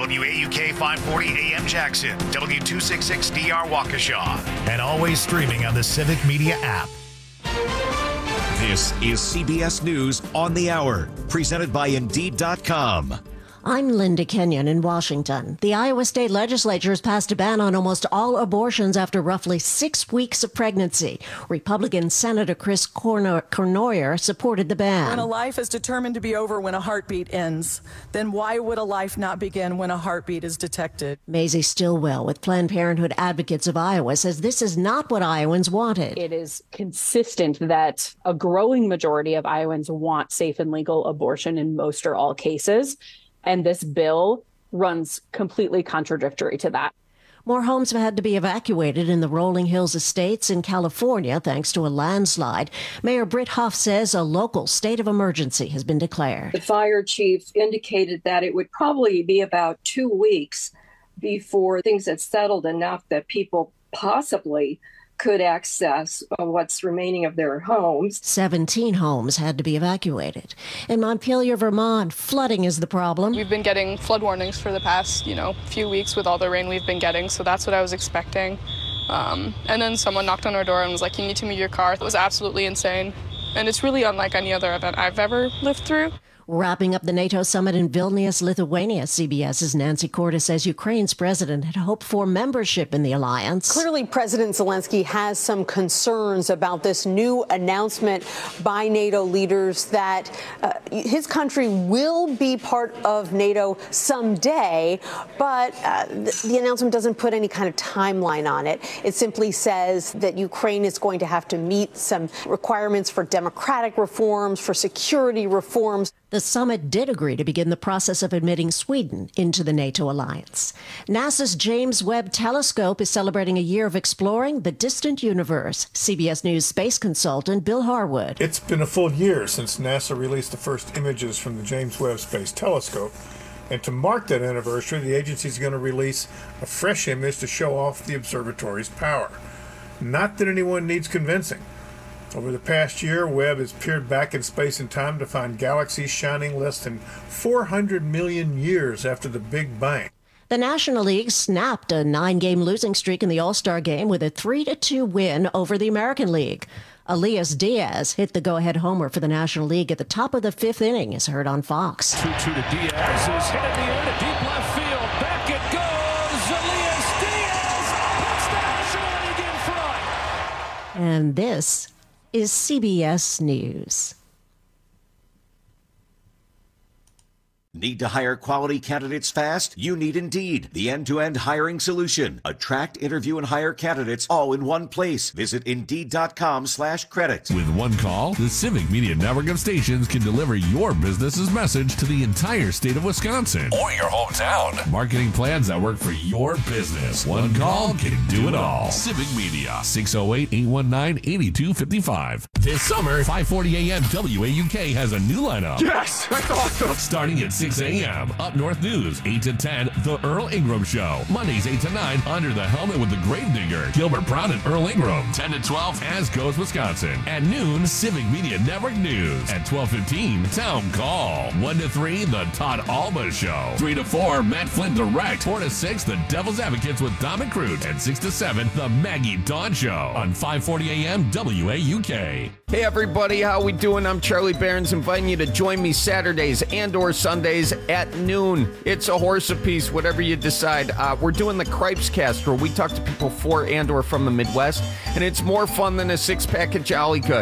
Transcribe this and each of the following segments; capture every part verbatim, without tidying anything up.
W A U K five forty A M Jackson, W two sixty-six D R Waukesha, and always streaming on the Civic Media app. This is C B S News on the Hour, presented by Indeed dot com. I'm Linda Kenyon in Washington. The Iowa State Legislature has passed a ban on almost all abortions after roughly six weeks of pregnancy. Republican Senator Chris Cournoyer supported the ban. When a life is determined to be over when a heartbeat ends, then why would a life not begin when a heartbeat is detected? Maisie Stillwell with Planned Parenthood Advocates of Iowa says this is not what Iowans wanted. It is consistent that a growing majority of Iowans want safe and legal abortion in most or all cases. And this bill runs completely contradictory to that. More homes have had to be evacuated in the Rolling Hills Estates in California thanks to a landslide. Mayor Britt Huff says a local state of emergency has been declared. The fire chief indicated that it would probably be about two weeks before things had settled enough that people possibly could access what's remaining of their homes. seventeen homes had to be evacuated. In Montpelier, Vermont, flooding is the problem. We've been getting flood warnings for the past, you know, few weeks with all the rain we've been getting, so that's what I was expecting. Um, and then someone knocked on our door and was like, you need to move your car. It was absolutely insane. And it's really unlike any other event I've ever lived through. Wrapping up the NATO summit in Vilnius, Lithuania, CBS's Nancy Cordes says Ukraine's president had hoped for membership in the alliance. Clearly, President Zelensky has some concerns about this new announcement by NATO leaders that uh, his country will be part of NATO someday, but uh, the, the announcement doesn't put any kind of timeline on it. It simply says that Ukraine is going to have to meet some requirements for democratic reforms, for security reforms. The summit did agree to begin the process of admitting Sweden into the NATO alliance. NASA's James Webb Telescope is celebrating a year of exploring the distant universe. C B S News space consultant Bill Harwood. It's been a full year since NASA released the first images from the James Webb Space Telescope. And to mark that anniversary, the agency is going to release a fresh image to show off the observatory's power. Not that anyone needs convincing. Over the past year, Webb has peered back in space and time to find galaxies shining less than four hundred million years after the Big Bang. The National League snapped a nine-game losing streak in the All-Star game with a three to two win over the American League. Elias Diaz hit the go-ahead homer for the National League at the top of the fifth inning, as heard on Fox. two two to Diaz, who's hit in the air to deep left field. Back it goes. Elias Diaz puts the National League in front. And this is C B S News. Need to hire quality candidates fast? You need Indeed, the end-to-end hiring solution. Attract, interview, and hire candidates all in one place. Visit Indeed.com slash credit. With one call, the Civic Media network of stations can deliver your business's message to the entire state of Wisconsin. Or your hometown. Marketing plans that work for your business. One call can do it all. Civic Media, six oh eight, eight one nine, eight two five five. This summer, five forty A M W A U K has a new lineup. Yes, that's awesome. Starting at six a m Up North News, eight to ten, The Earl Ingram Show. Mondays, eight to nine, Under the Helmet with the Gravedigger. Gilbert Brown and Earl Ingram. ten to twelve, As Goes Wisconsin. At noon, Civic Media Network News. At twelve fifteen, Town Call. one to three, The Todd Alba Show. three to four, Matt Flynn Direct. four to six, The Devil's Advocates with Dom and Crute. And six to seven, The Maggie Dawn Show. On five forty A M W A U K. Hey everybody, how we doing? I'm Charlie Barons, inviting you to join me Saturdays and or Sundays at noon. It's a horse apiece, whatever you decide. Uh, we're doing the Cripes Cast, where we talk to people for and or from the Midwest, and it's more fun than a six-pack of Jolly Good.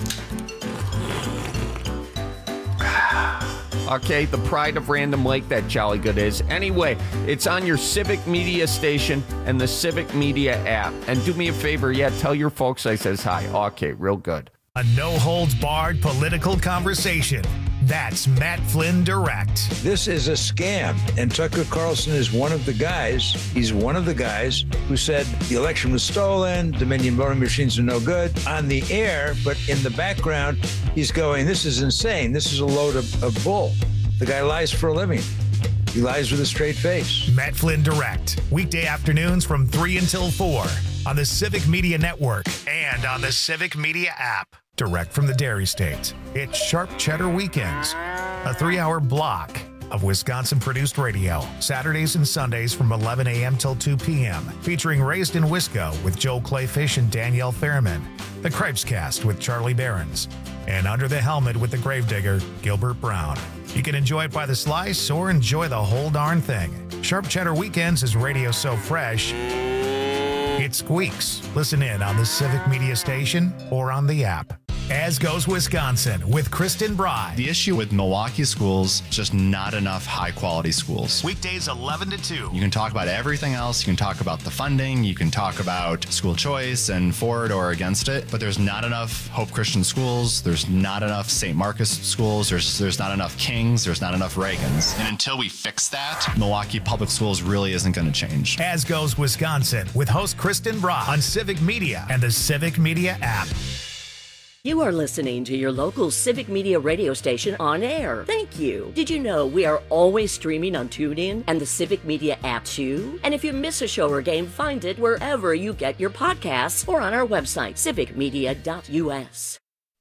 Okay, the pride of Random Lake, that Jolly Good is. Anyway, it's on your Civic Media station and the Civic Media app. And do me a favor, yeah, tell your folks I says hi. Okay, real good. A no-holds-barred political conversation. That's Matt Flynn Direct. This is a scam, and Tucker Carlson is one of the guys. He's one of the guys who said the election was stolen, Dominion voting machines are no good on the air, but in the background, he's going, this is insane. This is a load of, of bull. The guy lies for a living. He lies with a straight face. Matt Flynn Direct, weekday afternoons from three until four on the Civic Media Network and on the Civic Media app. Direct from the Dairy State. It's Sharp Cheddar Weekends, a three-hour block of Wisconsin-produced radio, Saturdays and Sundays from eleven a.m. till two p.m., featuring Raised in Wisco with Joel Clayfish and Danielle Fairman, The Cripescast with Charlie Behrens, and Under the Helmet with the Gravedigger, Gilbert Brown. You can enjoy it by the slice or enjoy the whole darn thing. Sharp Cheddar Weekends is radio so fresh, it squeaks. Listen in on the Civic Media Station or on the app. As Goes Wisconsin with Kristen Bride. The issue with Milwaukee schools, just not enough high-quality schools. Weekdays eleven to two. You can talk about everything else. You can talk about the funding. You can talk about school choice and for it or against it. But there's not enough Hope Christian schools. There's not enough Saint Marcus schools. There's there's not enough Kings. There's not enough Reagans. And until we fix that, Milwaukee Public Schools really isn't going to change. As Goes Wisconsin with host Kristen Bride on Civic Media and the Civic Media app. You are listening to your local Civic Media radio station on air. Thank you. Did you know we are always streaming on TuneIn and the Civic Media app too? And if you miss a show or game, find it wherever you get your podcasts or on our website, civic media dot u s.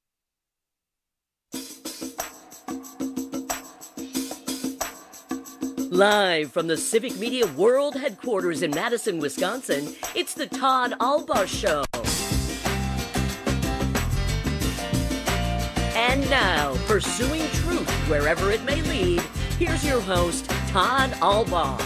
Live from the Civic Media World Headquarters in Madison, Wisconsin, it's the Todd Albaugh Show. And now, pursuing truth wherever it may lead, here's your host, Todd Albaugh.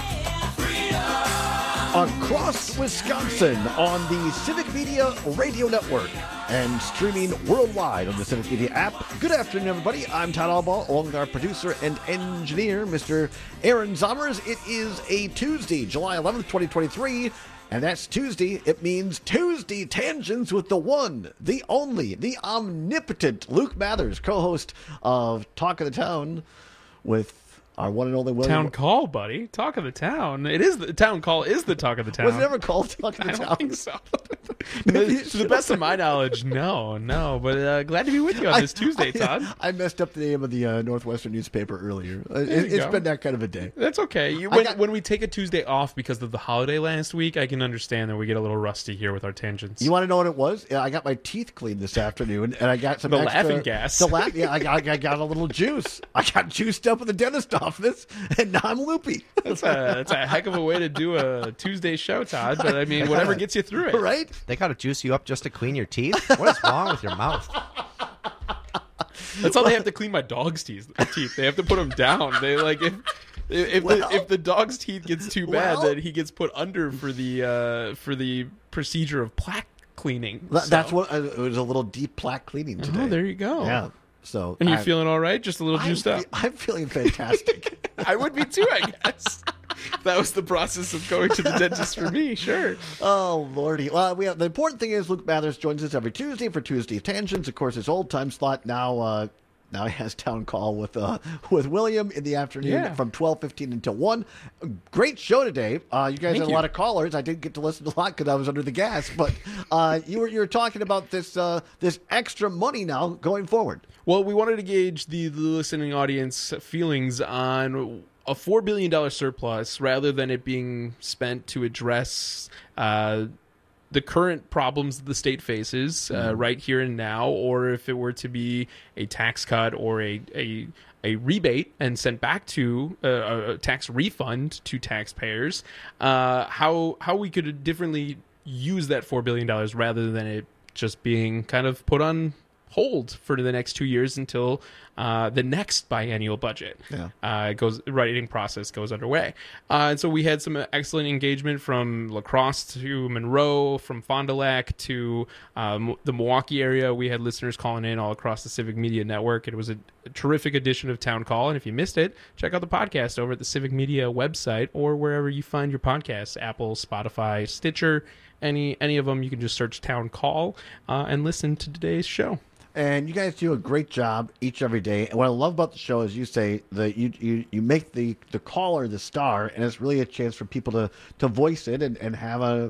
Across Wisconsin on the Civic Media Radio Network and streaming worldwide on the Civic Media app. Good afternoon, everybody. I'm Todd Albaugh, along with our producer and engineer, Mister Aaron Zommers. It is a Tuesday, July eleventh, twenty twenty-three. And that's Tuesday. It means Tuesday Tangents with the one, the only, the omnipotent Luke Mathers, co-host of Talk of the Town with our one and only William. Town Call, buddy. Talk of the Town. It is the Town Call is the Talk of the Town. Was it ever called Talk of the I Town? don't think so. To the best of my knowledge, no, no. But uh, glad to be with you on this I, Tuesday, I, Todd. I messed up the name of the uh, Northwestern newspaper earlier. Uh, it, it's go. been that kind of a day. That's okay. You, when, got, when we take a Tuesday off because of the holiday last week, I can understand that we get a little rusty here with our tangents. You want to know what it was? Yeah, I got my teeth cleaned this afternoon, and I got some the extra, laughing gas. The laugh, yeah, I got, I got a little juice. I got juiced up in the dentist office, and now I'm loopy. That's a, that's a heck of a way to do a Tuesday show, Todd. But I mean, whatever gets you through it, right? They got to juice you up just to clean your teeth. What is wrong with your mouth? That's how they have to clean my dog's teeth. Teeth. They have to put them down. They like if if well, the, if the dog's teeth gets too bad, well, then he gets put under for the uh, for the procedure of plaque cleaning. That, so. That's what uh, it was, a little deep plaque cleaning today. Oh, there you go. Yeah. So and you're I, feeling all right? Just a little juiced I'm, up. I'm feeling fantastic. I would be too, I guess. That was the process of going to the dentist for me, sure. Oh, Lordy. Well, we have, the important thing is Luke Mathers joins us every Tuesday for Tuesday Tangents. Of course, his old time slot now uh, now he has Town Call with uh, with William in the afternoon Yeah. from twelve fifteen until one. Great show today. Uh, you guys Thank had a you. lot of callers. I didn't get to listen to a lot because I was under the gas, but uh, you were you were talking about this uh, this extra money now going forward. Well, we wanted to gauge the, the listening audience feelings on a four billion dollars surplus rather than it being spent to address uh, the current problems the state faces uh, Mhm. right here and now, or if it were to be a tax cut or a, a, a rebate and sent back to uh, a tax refund to taxpayers, uh, how, how we could differently use that four billion dollars rather than it just being kind of put on hold for the next two years until uh, the next biennial budget Yeah. uh, goes writing process goes underway. Uh, and so we had some excellent engagement from La Crosse to Monroe, from Fond du Lac to um, the Milwaukee area. We had listeners calling in all across the Civic Media Network. It was a, a terrific edition of Town Call. And if you missed it, check out the podcast over at the Civic Media website or wherever you find your podcasts, Apple, Spotify, Stitcher, any any of them. You can just search Town Call uh, and listen to today's show. And you guys do a great job each every day. And what I love about the show is you say that you you, you make the, the caller the star, and it's really a chance for people to, to voice it and, and have a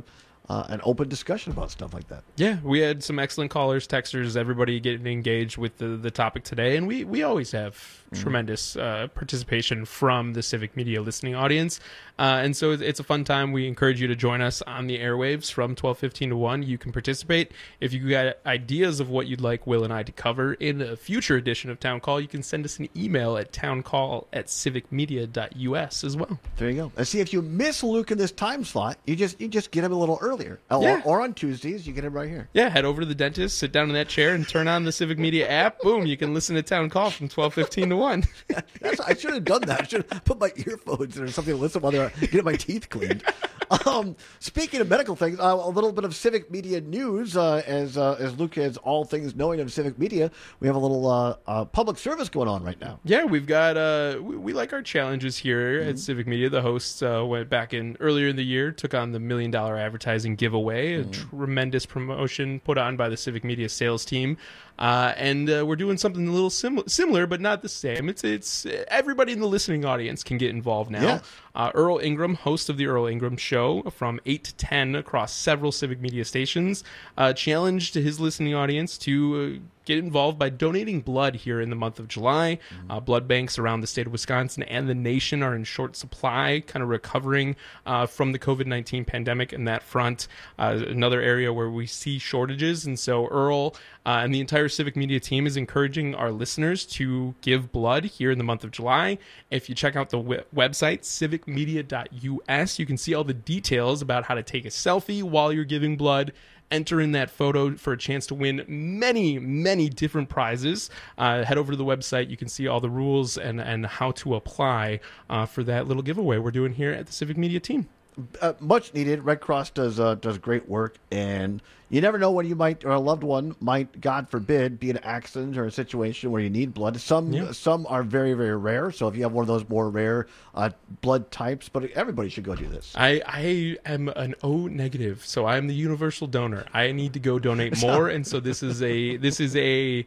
uh, an open discussion about stuff like that. Yeah, we had some excellent callers, texters, everybody getting engaged with the, the topic today. And we, we always have mm-hmm. tremendous uh, participation from the Civic Media listening audience. Uh, and so it's a fun time. We encourage you to join us on the airwaves from twelve fifteen to one. You can participate. If you got ideas of what you'd like Will and I to cover in a future edition of Town Call, you can send us an email at towncall at civic media dot u s as well. There you go. And see, if you miss Luke in this time slot, you just you just get him a little earlier. Yeah. Or, or on Tuesdays, you get him right here. Yeah, head over to the dentist, sit down in that chair, and turn on the Civic Media app. Boom, you can listen to Town Call from twelve fifteen to one. That's, I should have done that. I should have put my earphones in or something to listen while they're getting my teeth cleaned. Um, speaking of medical things, uh, a little bit of Civic Media news. Uh, as uh, as Luke has all things knowing of Civic Media, we have a little uh, uh, public service going on right now. Yeah, we've got uh, we, we like our challenges here mm-hmm. at Civic Media. The hosts uh, went back in earlier in the year, took on the million dollar advertising giveaway, mm-hmm. a tremendous promotion put on by the Civic Media sales team. Uh, and uh, we're doing something a little sim- similar, but not the same. It's it's everybody in the listening audience can get involved now. Yeah. Uh, Earl Ingram, host of the Earl Ingram Show, from eight to ten across several Civic Media stations, uh, challenged his listening audience to uh, get involved by donating blood here in the month of July. Mm-hmm. Uh, blood banks around the state of Wisconsin and the nation are in short supply, kind of recovering uh, from the covid nineteen pandemic in that front. Uh, another area where we see shortages. And so Earl uh, and the entire Civic Media team is encouraging our listeners to give blood here in the month of July. If you check out the w- website, civic media dot u s, you can see all the details about how to take a selfie while you're giving blood. Enter in that photo for a chance to win many, many different prizes. Uh, head over to the website. You can see all the rules and, and how to apply uh, for that little giveaway we're doing here at the Civic Media team. Uh, much needed. Red Cross does uh, does great work, and you never know when you might, or a loved one might, God forbid, be in an accident or a situation where you need blood. Some yeah. some are very, very rare. So if you have one of those more rare uh, blood types, but everybody should go do this. I, I am an O negative, so I'm the universal donor. I need to go donate more, and so this is a this is a.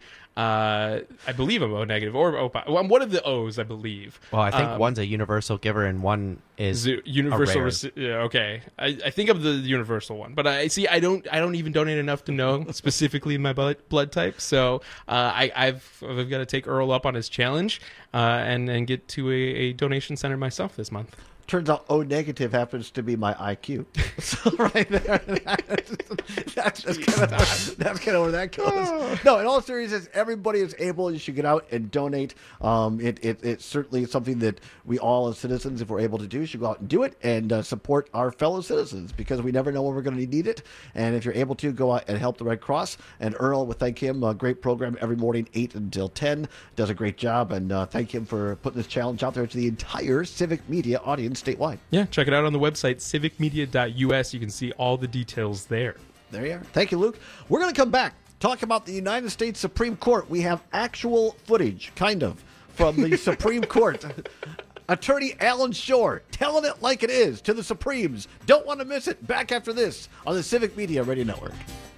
Uh, I believe I'm O negative or O. Well, I'm one of the O's, I believe. Well, I think um, one's a universal giver and one is universal. a rare. Rec- yeah, okay, I, I think of the universal one, but I see. I don't. I don't even donate enough to know specifically my blood, blood type. So uh, I, I've I've got to take Earl up on his challenge uh, and and get to a, a donation center myself this month. Turns out O negative happens to be my I Q. So right there, that's, that's, kind of, that's kind of where that goes. No, in all seriousness, everybody is able. You should get out and donate. Um, it, it, it's certainly something that we all as citizens, if we're able to do, should go out and do it and uh, support our fellow citizens because we never know when we're going to need it. And if you're able to, go out and help the Red Cross. And Earl, we thank him. A great program every morning, eight until ten. Does a great job. And uh, thank him for putting this challenge out there to the entire Civic Media audience statewide. Yeah, check it out on the website, civic media dot u s. You can see all the details there. There you are. Thank you, Luke. We're going to come back, talk about the United States Supreme Court. We have actual footage, kind of, from the Supreme Court. Attorney Alan Shore telling it like it is to the Supremes. Don't want to miss it. Back after this on the Civic Media Radio Network.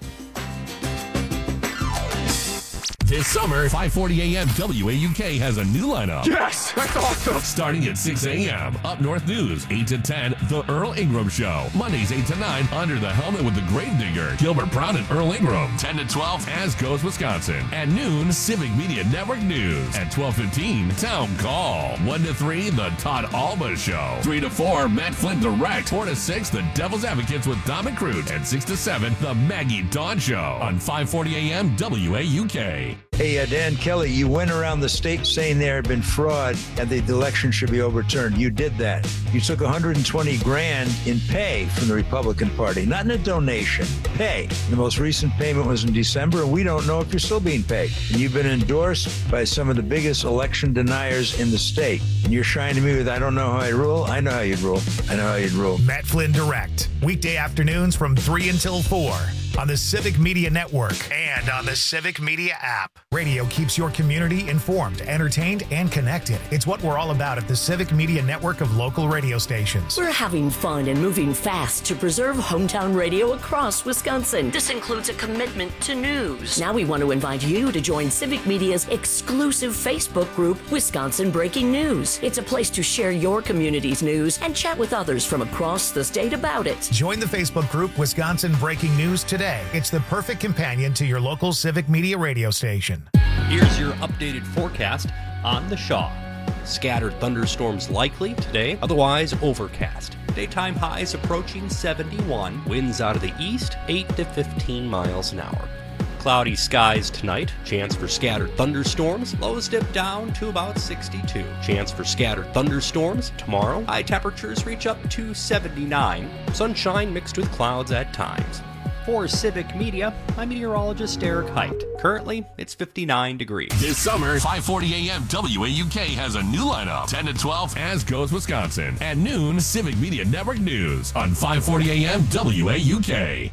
This summer, five forty a.m. W A U K has a new lineup. Yes, that's awesome. Starting at six a.m. Up North News, eight to ten, The Earl Ingram Show. Mondays, eight to nine, Under the Helmet with the Gravedigger, Gilbert Brown and Earl Ingram. ten to twelve, As Goes Wisconsin. At noon, Civic Media Network News. At twelve fifteen, Town Call. one to three, The Todd Alba Show. three to four, Matt Flynn Direct. four to six, The Devil's Advocates with Dom and Crute. And six to seven, The Maggie Dawn Show. On five forty a.m. W A U K. Hey, uh, Dan Kelly, you went around the state saying there had been fraud and the election should be overturned. You did that. You took one hundred twenty grand in pay from the Republican Party, not in a donation, pay. The most recent payment was in December, and we don't know if you're still being paid. And you've been endorsed by some of the biggest election deniers in the state. And you're shining to me with, I don't know how I rule. I know how you'd rule. I know how you'd rule. Matt Flynn Direct, weekday afternoons from three until four on the Civic Media Network and on the Civic Media app. Radio keeps your community informed, entertained, and connected. It's what we're all about at the Civic Media Network of local radio stations. We're having fun and moving fast to preserve hometown radio across Wisconsin. This includes a commitment to news. Now we want to invite you to join Civic Media's exclusive Facebook group, Wisconsin Breaking News. It's a place to share your community's news and chat with others from across the state about it. Join the Facebook group Wisconsin Breaking News today. It's the perfect companion to your local Civic Media radio station. Here's your updated forecast on the Shaw. Scattered thunderstorms likely today, otherwise overcast. Daytime highs approaching seventy-one. Winds out of the east, eight to fifteen miles an hour. Cloudy skies tonight. Chance for scattered thunderstorms. Lows dip down to about sixty-two. Chance for scattered thunderstorms tomorrow. High temperatures reach up to seventy-nine. Sunshine mixed with clouds at times. For Civic Media, I'm meteorologist Eric Height. Currently, it's fifty-nine degrees. This summer, five forty A M W A U K has a new lineup. ten to twelve, As Goes Wisconsin. At noon, Civic Media Network News on five forty A M W A U K.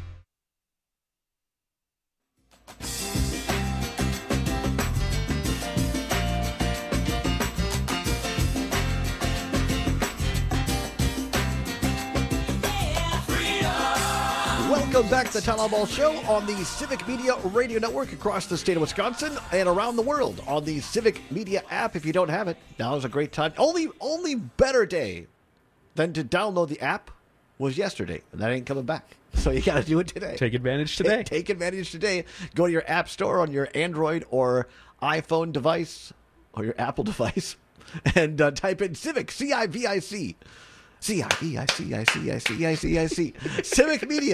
Welcome back to the Town Hall Ball Show on the Civic Media Radio Network across the state of Wisconsin and around the world on the Civic Media app. If you don't have it, now is a great time. Only only better day than to download the app was yesterday, and that ain't coming back. So you got to do it today. Take advantage today. Take, take advantage today. Go to your app store on your Android or iPhone device or your Apple device and uh, type in Civic, C I V I C. C I V I C I C I C I C I C. Civic Media.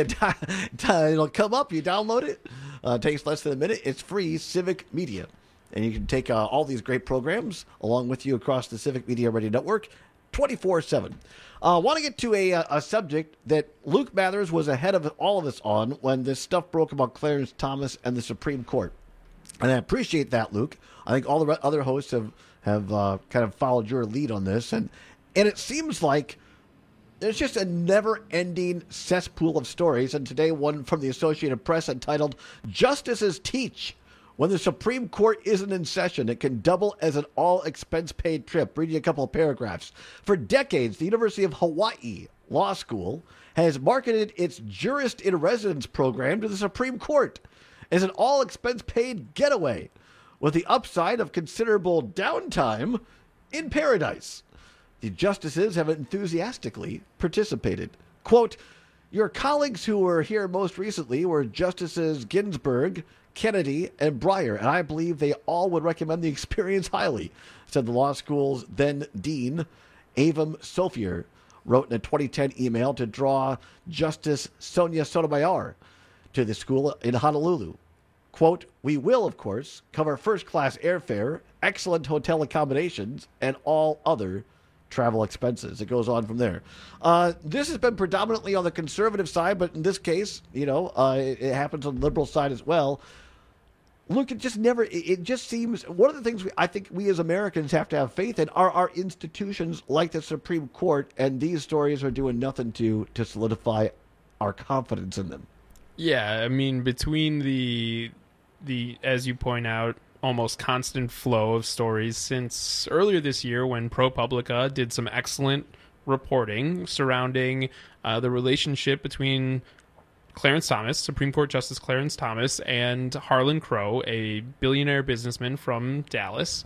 It'll come up. You download it. Uh, it takes less than a minute. It's free. Civic Media. And you can take uh, all these great programs along with you across the Civic Media Radio Network twenty-four seven. I uh, want to get to a, a subject that Luke Mathers was ahead of all of us on when this stuff broke about Clarence Thomas and the Supreme Court. And I appreciate that, Luke. I think all the re- other hosts have, have uh, kind of followed your lead on this. And, and it seems like there's just a never-ending cesspool of stories, and today one from the Associated Press entitled, Justices Teach. When the Supreme Court isn't in session, it can double as an all-expense-paid trip. Reading a couple of paragraphs. For decades, the University of Hawaii Law School has marketed its Jurist in Residence program to the Supreme Court as an all-expense-paid getaway, with the upside of considerable downtime in paradise. The justices have enthusiastically participated. Quote, your colleagues who were here most recently were Justices Ginsburg, Kennedy, and Breyer, and I believe they all would recommend the experience highly, said the law school's then dean, Avum Sofier, wrote in a twenty ten email to draw Justice Sonia Sotomayor to the school in Honolulu. Quote, we will, of course, cover first-class airfare, excellent hotel accommodations, and all other travel expenses. It goes on from there. Uh, this has been predominantly on the conservative side, but in this case, you know, uh, it, it happens on the liberal side as well. Look, it just never, it, it just seems, one of the things we, I think we as Americans have to have faith in are our institutions like the Supreme Court, and these stories are doing nothing to, to solidify our confidence in them. Yeah, I mean, between the, the as you point out, almost constant flow of stories since earlier this year when ProPublica did some excellent reporting surrounding uh, the relationship between Clarence Thomas, Supreme Court Justice Clarence Thomas, and Harlan Crow, a billionaire businessman from Dallas.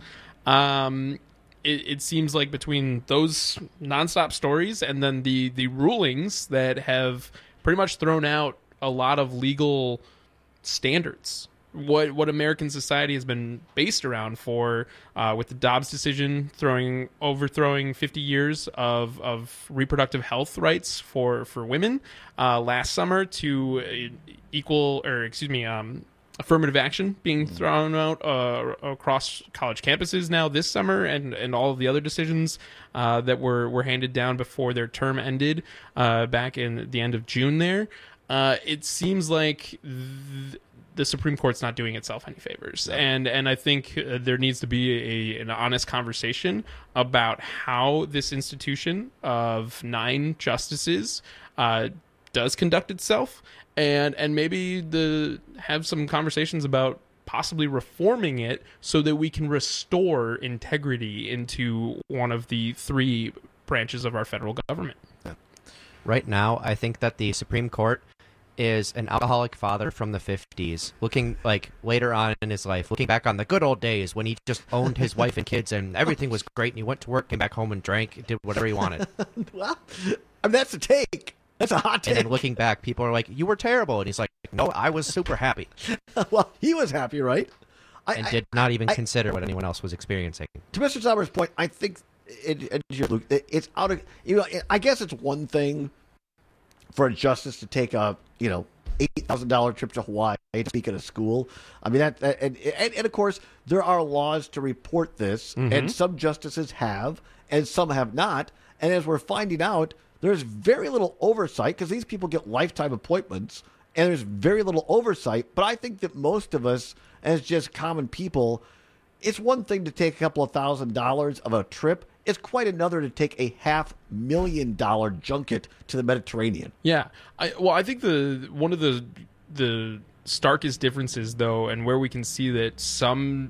Um, it, it seems like between those nonstop stories and then the, the rulings that have pretty much thrown out a lot of legal standards, what what American society has been based around for, uh, with the Dobbs decision throwing overthrowing fifty years of, of reproductive health rights for for women uh, last summer, to equal or excuse me um, affirmative action being thrown out uh, across college campuses now this summer, and, and all of the other decisions uh, that were, were handed down before their term ended uh, back in the end of June there. Uh, it seems like th- the Supreme Court's not doing itself any favors. And and I think uh, there needs to be a, an honest conversation about how this institution of nine justices uh, does conduct itself, and and maybe the have some conversations about possibly reforming it so that we can restore integrity into one of the three branches of our federal government. Right now, I think that the Supreme Court is an alcoholic father from the fifties, looking like later on in his life, looking back on the good old days when he just owned his wife and kids and everything was great, and he went to work, came back home and drank, did whatever he wanted. Well, I mean, that's a take. That's a hot take. And then looking back, people are like, you were terrible. And he's like, no, I was super happy. Well, he was happy, right? I, and I, did not even I, consider what anyone else was experiencing. To Mister Sommer's point, I think it, it, it, it's out of, you know, I guess it's one thing for a justice to take a, you know, eight thousand dollars trip to Hawaii to speak at a school. I mean, that, that and, and, and of course, there are laws to report this, mm-hmm. and some justices have, and some have not. And as we're finding out, there's very little oversight because these people get lifetime appointments, and there's very little oversight. But I think that most of us, as just common people, it's one thing to take a couple of thousand dollars of a trip. It's quite another to take a half million dollar junket to the Mediterranean. Yeah. I, well, I think the one of the the starkest differences, though, and where we can see that some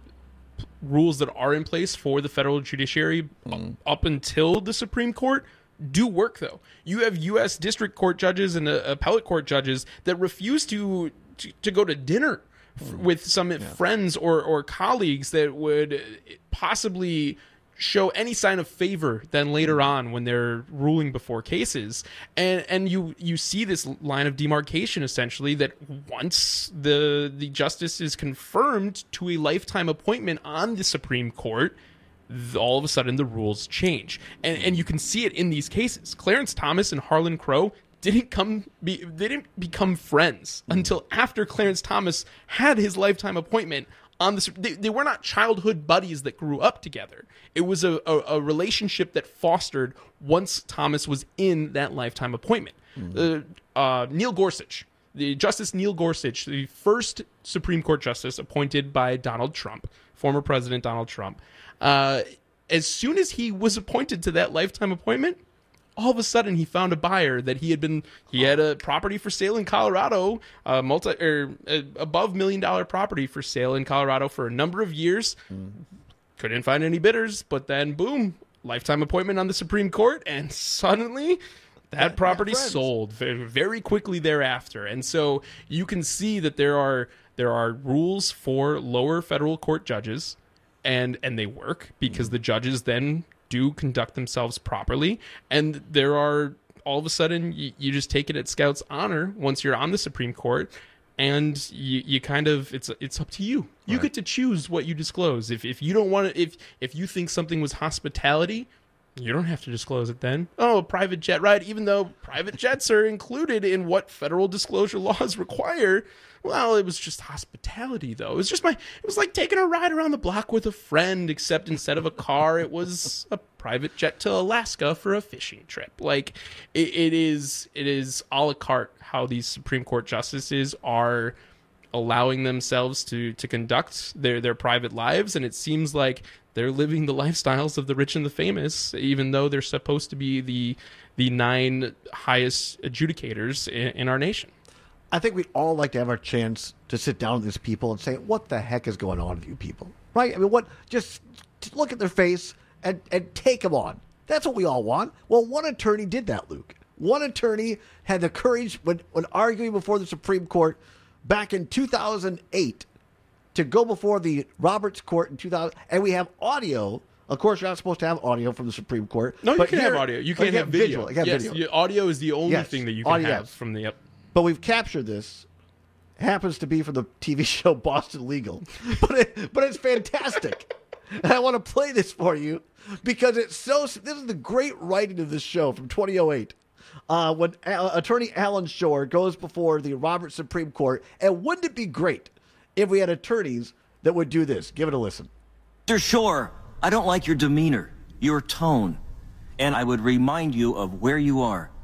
rules that are in place for the federal judiciary mm. up until the Supreme Court do work, though. You have U S district court judges and uh, appellate court judges that refuse to to, to go to dinner mm. with some yeah. friends or, or colleagues that would possibly show any sign of favor then later on when they're ruling before cases. And and you you see this line of demarcation, essentially, that once the the justice is confirmed to a lifetime appointment on the Supreme Court, all of a sudden the rules change. And and you can see it in these cases. Clarence Thomas and Harlan Crow didn't come be they didn't become friends until after Clarence Thomas had his lifetime appointment on the they, they were not childhood buddies that grew up together. It was a, a, a relationship that fostered once Thomas was in that lifetime appointment. Mm-hmm. Uh, uh, Neil Gorsuch, the Justice Neil Gorsuch, the first Supreme Court justice appointed by Donald Trump, former President Donald Trump, uh, as soon as he was appointed to that lifetime appointment, all of a sudden he found a buyer that he had been he had a property for sale in Colorado, a multi or a above million dollar property for sale in Colorado for a number of years. Mm-hmm. Couldn't find any bidders, but then boom, lifetime appointment on the Supreme Court, and suddenly that property sold very, very quickly thereafter. And so you can see that there are there are rules for lower federal court judges, and and they work because mm-hmm. the judges then do conduct themselves properly, and there are all of a sudden you, you just take it at Scout's honor once you're on the Supreme Court, and you, you kind of it's it's up to you. You right. get to choose what you disclose. If if you don't want to, if if you think something was hospitality, you don't have to disclose it then. Oh, a private jet ride, even though private jets are included in what federal disclosure laws require. Well, it was just hospitality, though. It was just my, it was like taking a ride around the block with a friend, except instead of a car, it was a private jet to Alaska for a fishing trip. Like, it, it is, it is a la carte how these Supreme Court justices are allowing themselves to, to conduct their, their private lives. And it seems like they're living the lifestyles of the rich and the famous, even though they're supposed to be the, the nine highest adjudicators in, in our nation. I think we'd all like to have our chance to sit down with these people and say, what the heck is going on with you people? Right? I mean, what? Just, just look at their face and, and take them on. That's what we all want. Well, one attorney did that, Luke. One attorney had the courage when, when arguing before the Supreme Court back in two thousand eight to go before the Roberts Court in two thousand. And we have audio. Of course, you're not supposed to have audio from the Supreme Court. No, you but can here, have audio. You can't have video. Visual. Yes, video. Audio is the only yes. thing that you can audio, have yes. from the... Yep. But we've captured this. Happens to be from the T V show Boston Legal. But it, but it's fantastic. And I want to play this for you because it's so... This is the great writing of this show from twenty oh eight. Uh, when uh, Attorney Alan Shore goes before the Roberts Supreme Court. And wouldn't it be great if we had attorneys that would do this? Give it a listen. Mister Shore, I don't like your demeanor, your tone, and I would remind you of where you are.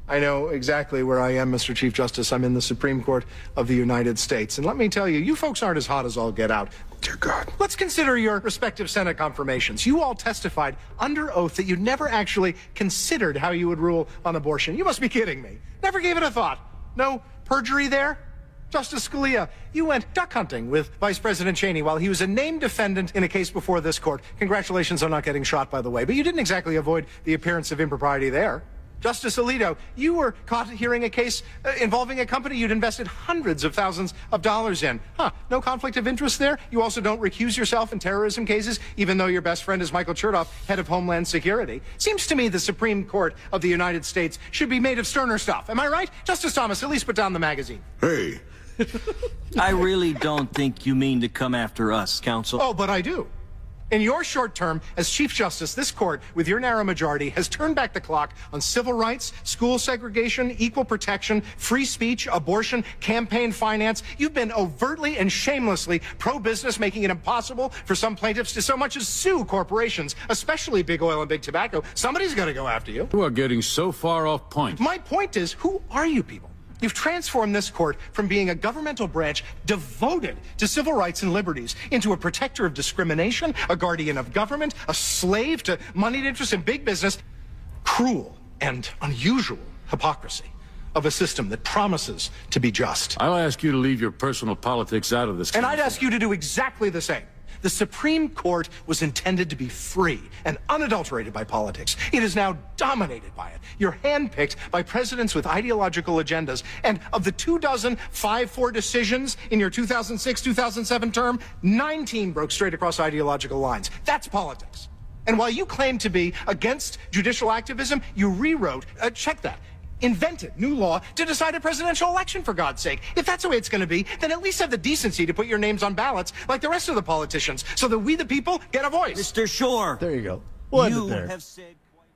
I know exactly where I am, Mister Chief Justice. I'm in the Supreme Court of the United States. And let me tell you, you folks aren't as hot as all get out. Dear God. Let's consider your respective Senate confirmations. You all testified under oath that you never actually considered how you would rule on abortion. You must be kidding me. Never gave it a thought. No perjury there? Justice Scalia, you went duck hunting with Vice President Cheney while he was a named defendant in a case before this court. Congratulations on not getting shot, by the way. But you didn't exactly avoid the appearance of impropriety there. Justice Alito, you were caught hearing a case uh, involving a company you'd invested hundreds of thousands of dollars in. Huh, no conflict of interest there? You also don't recuse yourself in terrorism cases, even though your best friend is Michael Chertoff, head of Homeland Security. Seems to me the Supreme Court of the United States should be made of sterner stuff. Am I right? Justice Thomas, at least put down the magazine. Hey. I really don't think you mean to come after us, counsel. Oh, but I do. In your short term as Chief Justice, this court, with your narrow majority, has turned back the clock on civil rights, school segregation, equal protection, free speech, abortion, campaign finance. You've been overtly and shamelessly pro-business, making it impossible for some plaintiffs to so much as sue corporations, especially big oil and big tobacco. Somebody's got to go after you. You are getting so far off point. My point is, who are you people? You've transformed this court from being a governmental branch devoted to civil rights and liberties into a protector of discrimination, a guardian of government, a slave to moneyed interests in big business. Cruel and unusual hypocrisy of a system that promises to be just. I'll ask you to leave your personal politics out of this. And I'd ask you to do exactly the same. The Supreme Court was intended to be free and unadulterated by politics. It is now dominated by it. You're handpicked by presidents with ideological agendas. And of the two dozen five four decisions in your two thousand six two thousand seven term, nineteen broke straight across ideological lines. That's politics. And while you claim to be against judicial activism, you rewrote, uh, check that, invented new law to decide a presidential election, for God's sake. If that's the way it's going to be, then at least have the decency to put your names on ballots like the rest of the politicians so that we, the people, get a voice. Mister Shore. There you go. We'll end you it there. have said...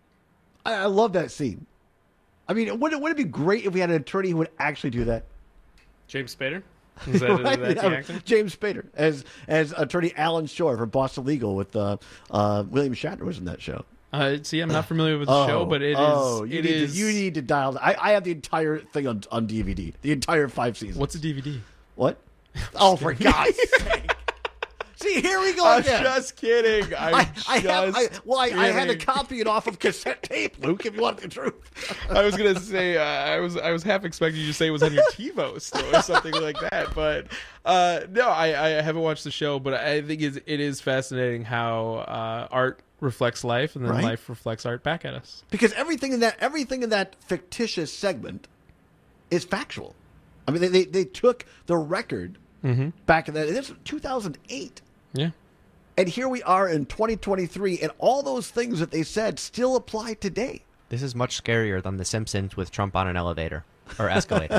I, I love that scene. I mean, wouldn't, wouldn't it be great if we had an attorney who would actually do that? James Spader? Is that, right? is that the actor? James Spader as as attorney Alan Shore for Boston Legal with uh, uh, William Shatner was in that show. Uh, see, I'm not familiar with the oh, show, but it is. oh, you it need is. To, you need to dial. I, I have the entire thing on, on D V D. The entire five seasons. What's a D V D? What? Oh, for God's sake! See, here we go I'm again. just kidding. I'm I, I just have. I, well, I, I had to kidding. copy it off of cassette tape, Luke. If you want the truth. I was gonna say uh, I was I was half expecting you to say it was on your TiVo still or something like that, but uh, no, I, I haven't watched the show, but I think it's, it is fascinating how uh, art reflects life, and then Right? life reflects art back at us. Because everything in that everything in that fictitious segment is factual. I mean, they they, they took the record Mm-hmm. back in that. This was two thousand eight. Yeah. And here we are in twenty twenty-three, and all those things that they said still apply today. This is much scarier than The Simpsons with Trump on an elevator or escalator.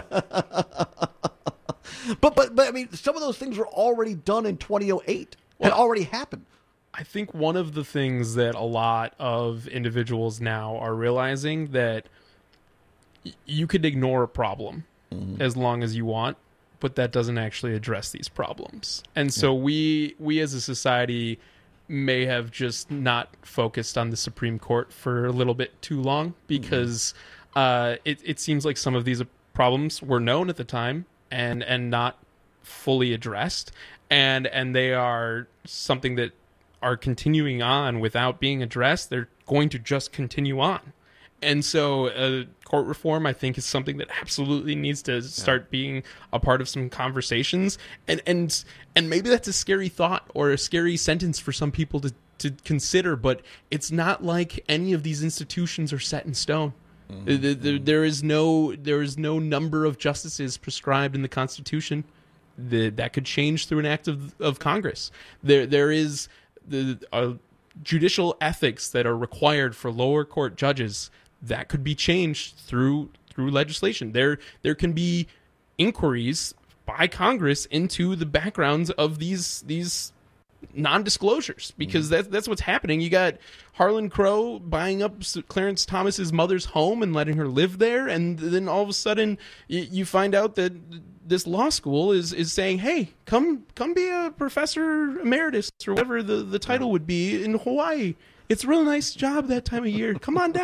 But but but I mean, some of those things were already done in twenty oh eight. It Well, already happened. I think one of the things that a lot of individuals now are realizing that y- you could ignore a problem Mm-hmm. as long as you want, but that doesn't actually address these problems. And so we we as a society may have just not focused on the Supreme Court for a little bit too long, because uh, it, it seems like some of these problems were known at the time and and not fully addressed, and and they are something that are continuing on without being addressed. They're going to just continue on. And so uh, court reform, I think, is something that absolutely needs to start being a part of some conversations. And and and maybe that's a scary thought or a scary sentence for some people to, to consider, but it's not like any of these institutions are set in stone. Mm-hmm. There, there, there is no there is no number of justices prescribed in the Constitution that, that could change through an act of, of Congress. There there is the uh, judicial ethics that are required for lower court judges that could be changed through through legislation. There there can be inquiries by Congress into the backgrounds of these these non-disclosures, because that's that's what's happening. You got Harlan Crow buying up Clarence Thomas's mother's home and letting her live there, and then all of a sudden you, you find out that this law school is is saying, "Hey, come come be a professor emeritus or whatever the, the title would be in Hawaii. It's a real nice job that time of year. Come on down."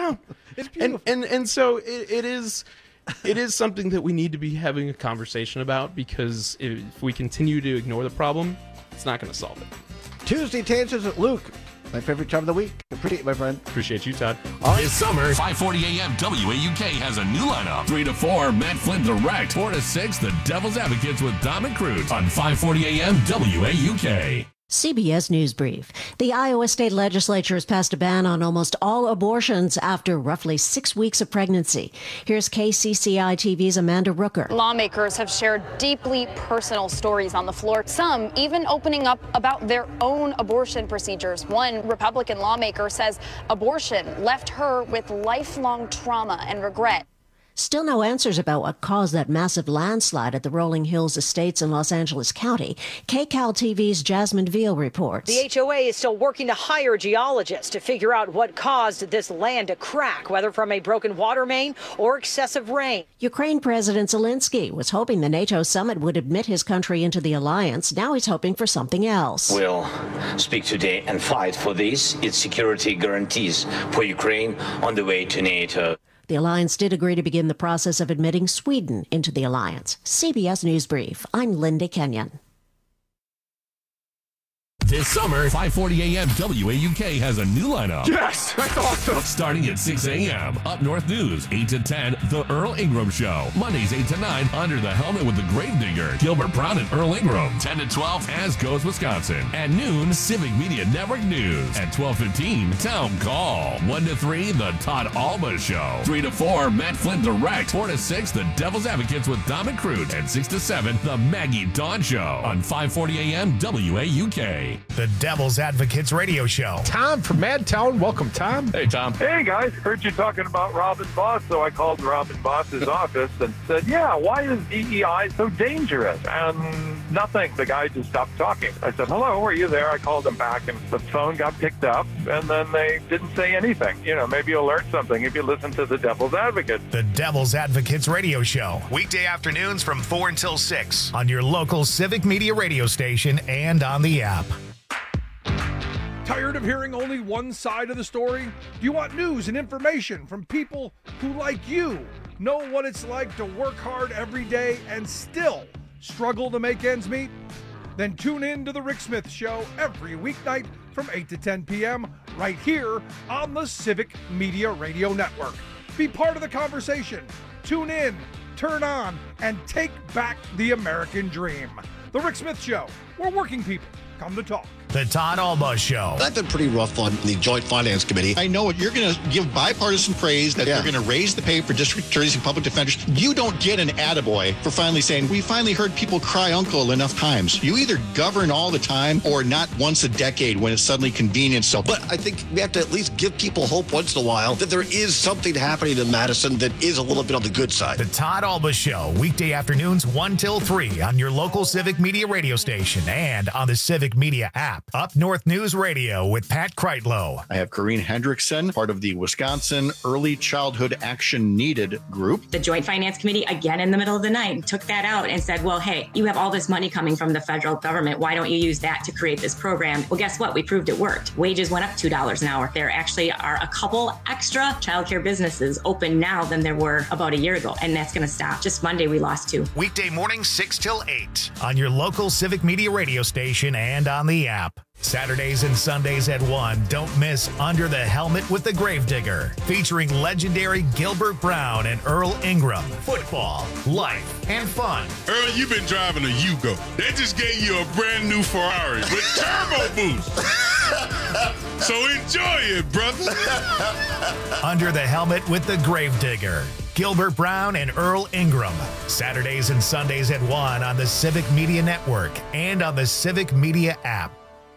It's beautiful. And and, and so it, it is it is something that we need to be having a conversation about, because if we continue to ignore the problem, it's not going to solve it. Tuesday Tangents at Luke. My favorite time of the week. Appreciate it, my friend. Appreciate you, Todd. This summer, five forty A M W A U K has a new lineup. three to four, Matt Flynn Direct. four to six, The Devil's Advocates with Dom and Cruz on five forty A M W A U K. C B S News Brief. The Iowa State Legislature has passed a ban on almost all abortions after roughly six weeks of pregnancy. Here's K C C I T V's Amanda Rooker. Lawmakers have shared deeply personal stories on the floor, some even opening up about their own abortion procedures. One Republican lawmaker says abortion left her with lifelong trauma and regret. Still no answers about what caused that massive landslide at the Rolling Hills Estates in Los Angeles County. K C A L T V's Jasmine Veal reports. The H O A is still working to hire geologists to figure out what caused this land to crack, whether from a broken water main or excessive rain. Ukraine President Zelensky was hoping the NATO summit would admit his country into the alliance. Now he's hoping for something else. We'll speak today and fight for this. Its security guarantees for Ukraine on the way to NATO. The alliance did agree to begin the process of admitting Sweden into the alliance. C B S News Brief. I'm Linda Kenyon. This summer, five forty A M W A U K has a new lineup. Yes, that's awesome. Starting at six A M, Up North News, eight to ten, The Earl Ingram Show. Mondays, eight to nine, Under the Helmet with the Gravedigger, Gilbert Brown and Earl Ingram. ten to twelve, As Goes Wisconsin. At noon, Civic Media Network News. At twelve fifteen, Town Call. one to three, The Todd Alba Show. three to four, Matt Flynn Direct. four to six, The Devil's Advocates with Dom and Cruz. And six to seven, The Maggie Dawn Show on five forty A M W A U K. The Devil's Advocates Radio Show. Tom from Madtown. Welcome, Tom. Hey, Tom. Hey, guys. Heard you talking about Robin Boss, so I called Robin Boss's office and said, yeah, why is D E I so dangerous? And nothing. The guy just stopped talking. I said, hello, are you there? I called him back, and the phone got picked up, and then they didn't say anything. You know, maybe you'll learn something if you listen to the Devil's Advocate. The Devil's Advocates Radio Show. Weekday afternoons from four until six on your local Civic Media radio station and on the app. Tired of hearing only one side of the story? Do you want news and information from people who, like you, know what it's like to work hard every day and still struggle to make ends meet? Then tune in to The Rick Smith Show every weeknight from eight to ten p.m. right here on the Civic Media Radio Network. Be part of the conversation. Tune in, turn on, and take back the American dream. The Rick Smith Show, where working people come to talk. The Todd Alba Show. I've been pretty rough on the Joint Finance Committee. I know you're going to give bipartisan praise that yeah. they're going to raise the pay for district attorneys and public defenders. You don't get an attaboy for finally saying, we finally heard people cry uncle enough times. You either govern all the time or not once a decade when it's suddenly convenient. So, but I think we have to at least give people hope once in a while that there is something happening in Madison that is a little bit on the good side. The Todd Alba Show, weekday afternoons one till three on your local Civic Media radio station and on the Civic Media app. Up North News Radio with Pat Kreitlow. I have Corrine Hendrickson, part of the Wisconsin Early Childhood Action Needed group. The Joint Finance Committee, again in the middle of the night, took that out and said, well, hey, you have all this money coming from the federal government. Why don't you use that to create this program? Well, guess what? We proved it worked. Wages went up two dollars an hour. There actually are a couple extra childcare businesses open now than there were about a year ago, and that's going to stop. Just Monday, we lost two. Weekday mornings six till eight on your local Civic Media radio station and on the app. Saturdays and Sundays at one, don't miss Under the Helmet with the Gravedigger, featuring legendary Gilbert Brown and Earl Ingram. Football, life, and fun. Earl, you've been driving a Yugo. They just gave you a brand new Ferrari with turbo boost. So enjoy it, brother. Under the Helmet with the Gravedigger. Gilbert Brown and Earl Ingram. Saturdays and Sundays at one on the Civic Media Network and on the Civic Media app.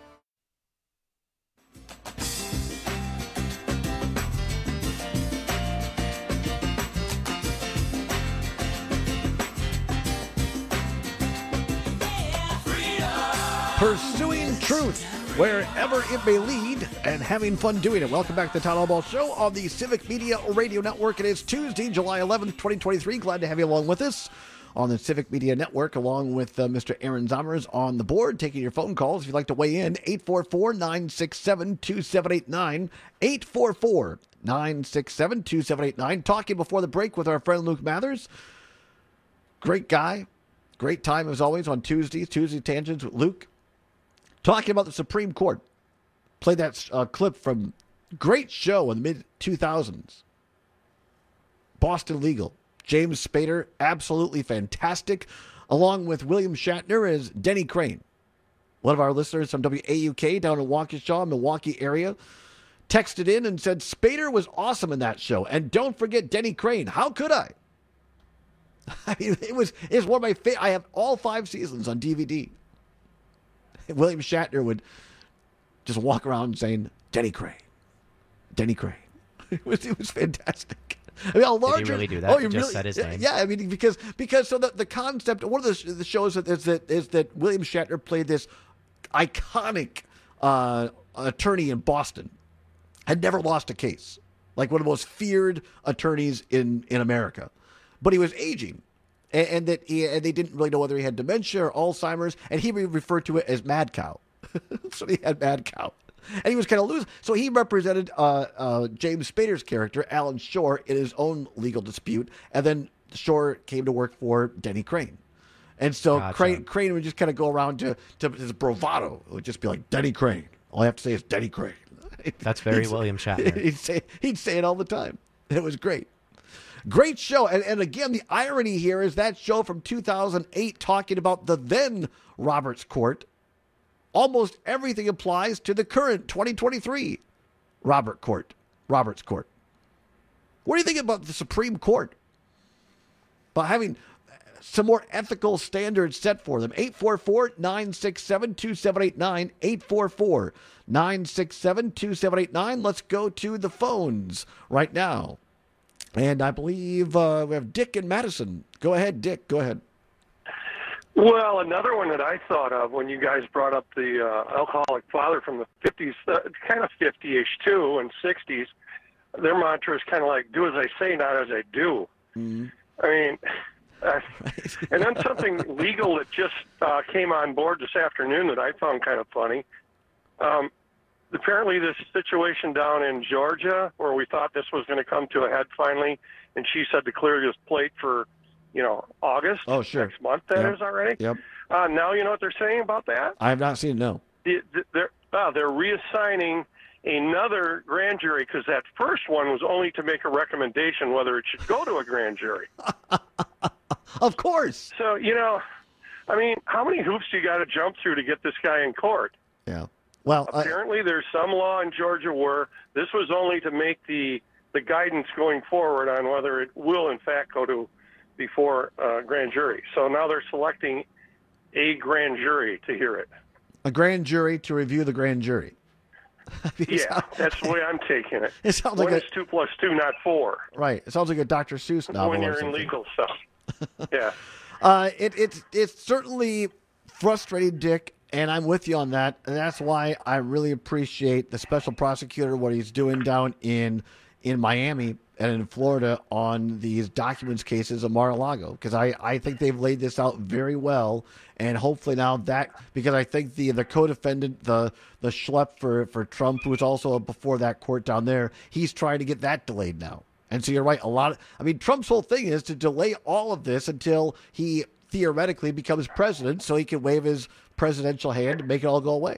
Pursuing truth wherever it may lead and having fun doing it. Welcome back to the Todd Alba Show on the Civic Media Radio Network. It is Tuesday, July eleventh, twenty twenty-three. Glad to have you along with us on the Civic Media Network, along with uh, Mister Aaron Zommers on the board, taking your phone calls. If you'd like to weigh in, eight four four, nine six seven, two seven eight nine, eight four four, nine six seven, two seven eight nine. Talking before the break with our friend Luke Mathers. Great guy. Great time, as always, on Tuesdays, Tuesday Tangents with Luke. Talking about the Supreme Court. Play that uh, clip from great show in the mid two thousands. Boston Legal. James Spader, absolutely fantastic, along with William Shatner as Denny Crane. One of our listeners from W A U K down in Waukesha, Milwaukee area, texted in and said, Spader was awesome in that show. And don't forget Denny Crane. How could I? I mean, it was, it was one of my favorite. I have all five seasons on D V D. William Shatner would just walk around saying, Denny Crane. Denny Crane. It was, it was fantastic. I mean, a larger, Did he really do that? Oh, He you just really, said his yeah, name? Yeah, I mean, because because so the, the concept, one of the, the shows that is that is that William Shatner played this iconic uh, attorney in Boston, had never lost a case, like one of the most feared attorneys in, in America, but he was aging, and, and that he, and they didn't really know whether he had dementia or Alzheimer's, and he referred to it as Mad Cow. So he had Mad Cow. And he was kind of loose. So he represented uh, uh, James Spader's character, Alan Shore, in his own legal dispute. And then Shore came to work for Denny Crane. And so Gotcha. Crane, Crane would just kind of go around to, to his bravado. It would just be like, Denny Crane. All I have to say is Denny Crane. That's very He'd- William Shatner. He'd say, he'd say it all the time. It was great. Great show. And, and again, the irony here is that show from two thousand eight talking about the then Roberts Court. Almost everything applies to the current twenty twenty-three Robert Court, Roberts Court. What do you think about the Supreme Court? About having some more ethical standards set for them. eight four four, nine six seven, two seven eight nine, eight four four, nine six seven, two seven eight nine. Let's go to the phones right now. And I believe uh, we have Dick in Madison. Go ahead, Dick. Go ahead. Well, another one that I thought of when you guys brought up the uh, alcoholic father from the fifties, uh, kind of fifty-ish too, and sixties, their mantra is kind of like, do as I say, not as I do. Mm-hmm. I mean, uh, and then something legal that just uh, came on board this afternoon that I found kind of funny. Um, apparently this situation down in Georgia where we thought this was going to come to a head finally, and she said to clear this plate for, you know, August. Oh, sure. Next month, that Yep. is already. Yep. Uh, now you know what they're saying about that? I have not seen it, no. The- the- They're, uh, they're reassigning another grand jury because that first one was only to make a recommendation whether it should go to a grand jury. Of course. So, you know, I mean, how many hoops do you got to jump through to get this guy in court? Yeah. Well, I- Apparently, there's some law in Georgia where this was only to make the the guidance going forward on whether it will, in fact, go to before uh, grand jury. So now they're selecting a grand jury to hear it. a grand jury to review the grand jury. Yeah, that's the way I'm taking it. It sounds When like a- it's two plus two, not four. Right. It sounds like a Doctor Seuss novel. When or you're in something. legal stuff. Yeah. Uh, it, it's it's certainly frustrating, Dick, and I'm with you on that. And that's why I really appreciate the special prosecutor, what he's doing down in in Miami and in Florida on these documents cases of Mar-a-Lago, because I, I think they've laid this out very well, and hopefully now that, because I think the the co-defendant, the the schlep for, for Trump, who was also before that court down there, he's trying to get that delayed now. And so you're right, a lot of, I mean, Trump's whole thing is to delay all of this until he theoretically becomes president so he can wave his presidential hand and make it all go away.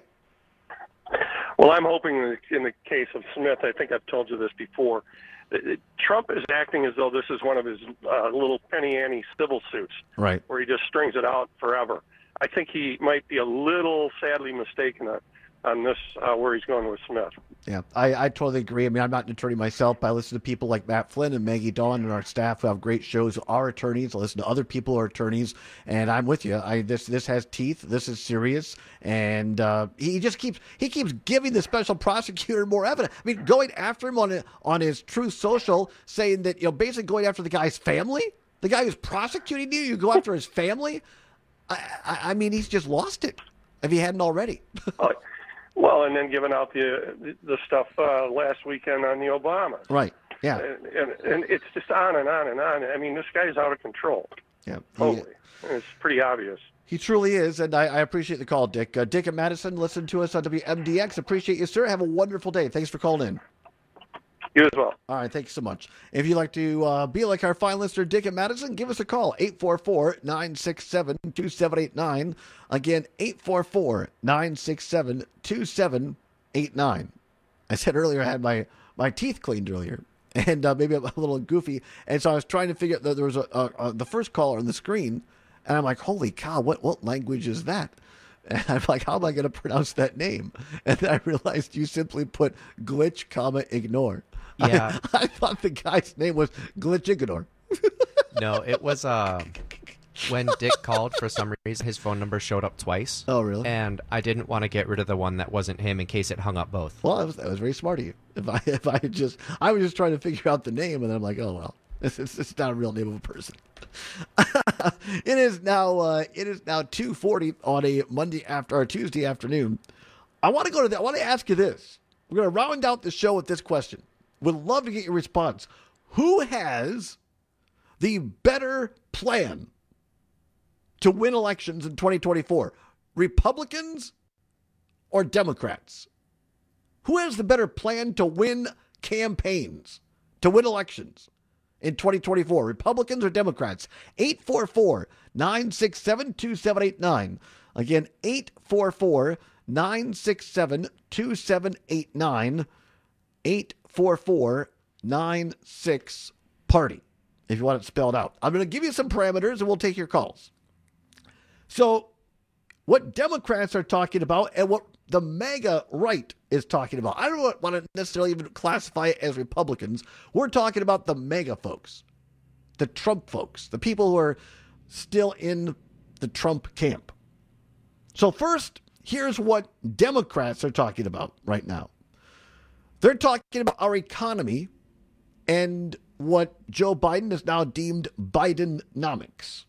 Well, I'm hoping in the, in the case of Smith, I think I've told you this before, that it- Trump is acting as though this is one of his uh, little penny ante civil suits, Right. where he just strings it out forever. I think he might be a little sadly mistaken on, on this, uh, where he's going with Smith. Yeah, I, I totally agree. I mean, I'm not an attorney myself, but I listen to people like Matt Flynn and Maggie Dawn and our staff who have great shows who are attorneys. I listen to other people who are attorneys, and I'm with you. I this this has teeth. This is serious, and uh, he just keeps he keeps giving the special prosecutor more evidence. I mean, going after him on a, on his Truth Social, saying that, you know, basically going after the guy's family, the guy who's prosecuting you. You go after his family. I, I, I mean, he's just lost it if he hadn't already. Well, and then giving out the the stuff uh, last weekend on the Obama. Right. Yeah. And, and, and it's just on and on and on. I mean, this guy's out of control. Yeah, he, Holy, it's pretty obvious. He truly is, and I, I appreciate the call, Dick. Uh, Dick and Madison, listen to us on W M D X. Appreciate you, sir. Have a wonderful day. Thanks for calling in. You as well. All right, thanks so much. If you'd like to uh, be like our fine listener, Dick and Madison, give us a call, eight four four, nine six seven, two seven eight nine. Again, eight four four, nine six seven, two seven eight nine. I said earlier I had my, my teeth cleaned earlier, and uh, maybe I'm a little goofy, and so I was trying to figure out, there was a, a, a, the first caller on the screen, and I'm like, holy cow, what, what language is that? And I'm like, how am I going to pronounce that name? And then I realized you simply put glitch, comma, ignore. Yeah. I, I thought the guy's name was Glitch Ignore. No, it was uh, when Dick called, for some reason, his phone number showed up twice. Oh, really? And I didn't want to get rid of the one that wasn't him in case it hung up both. Well, that was, that was very smart of you. If I if I had just, I was just trying to figure out the name, and then I'm like, oh, well, it's, it's, it's not a real name of a person. It is now uh, it is now two forty on a Monday after or Tuesday afternoon. I want to go to that. I want to ask you this. We're going to round out the show with this question. Would love to get your response. Who has the better plan to win elections in twenty twenty-four? Republicans or Democrats? Who has the better plan to win campaigns, to win elections in twenty twenty-four? Republicans or Democrats? eight four four, nine six seven, two seven eight nine. Again, eight four four, nine six seven, two seven eight nine. eight four four, nine six, party, if you want it spelled out. I'm going to give you some parameters, and we'll take your calls. So, what Democrats are talking about and what the MAGA right is talking about. I don't want to necessarily even classify it as Republicans. We're talking about the MAGA folks, the Trump folks, the people who are still in the Trump camp. So first, here's what Democrats are talking about right now. They're talking about our economy and what Joe Biden has now deemed Bidenomics.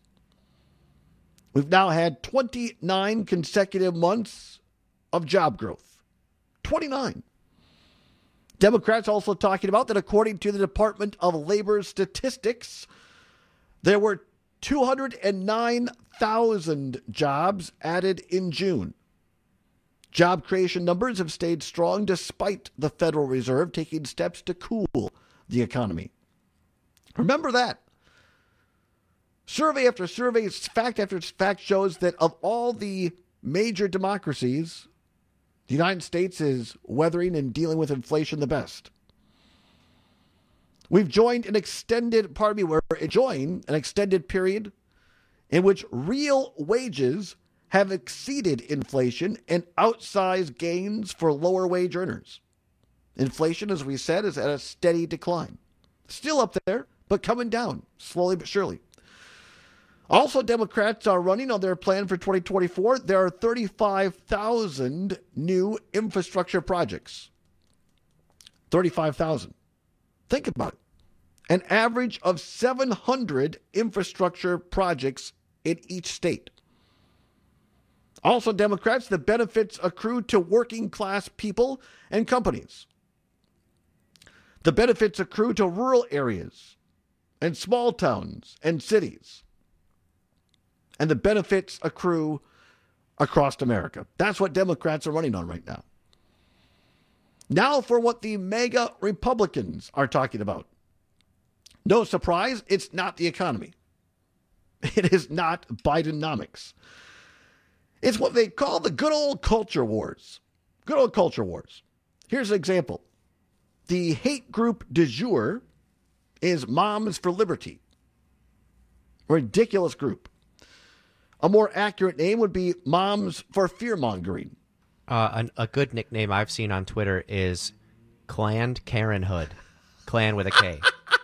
We've now had twenty-nine consecutive months of job growth. twenty-nine. Democrats also talking about that according to the Department of Labor statistics, there were two hundred nine thousand jobs added in June. Job creation numbers have stayed strong despite the Federal Reserve taking steps to cool the economy. Remember that. Survey after survey, fact after fact shows that of all the major democracies, the United States is weathering and dealing with inflation the best. We've joined an extended, pardon me, we're enjoying an extended period in which real wages have exceeded inflation and outsized gains for lower wage earners. Inflation, as we said, is at a steady decline. Still up there, but coming down, slowly but surely. Also, Democrats are running on their plan for twenty twenty-four. There are thirty-five thousand new infrastructure projects. thirty-five thousand. Think about it. An average of seven hundred infrastructure projects in each state. Also, Democrats, the benefits accrue to working class people and companies. The benefits accrue to rural areas and small towns and cities. And the benefits accrue across America. That's what Democrats are running on right now. Now for what the MAGA Republicans are talking about. No surprise, it's not the economy. It is not Bidenomics. It's what they call the good old culture wars. Good old culture wars. Here's an example. The hate group du jour is Moms for Liberty. A ridiculous group. A more accurate name would be Moms for Fear-Mongering. Uh, an, a good nickname I've seen on Twitter is Clan Karenhood. Clan with a K.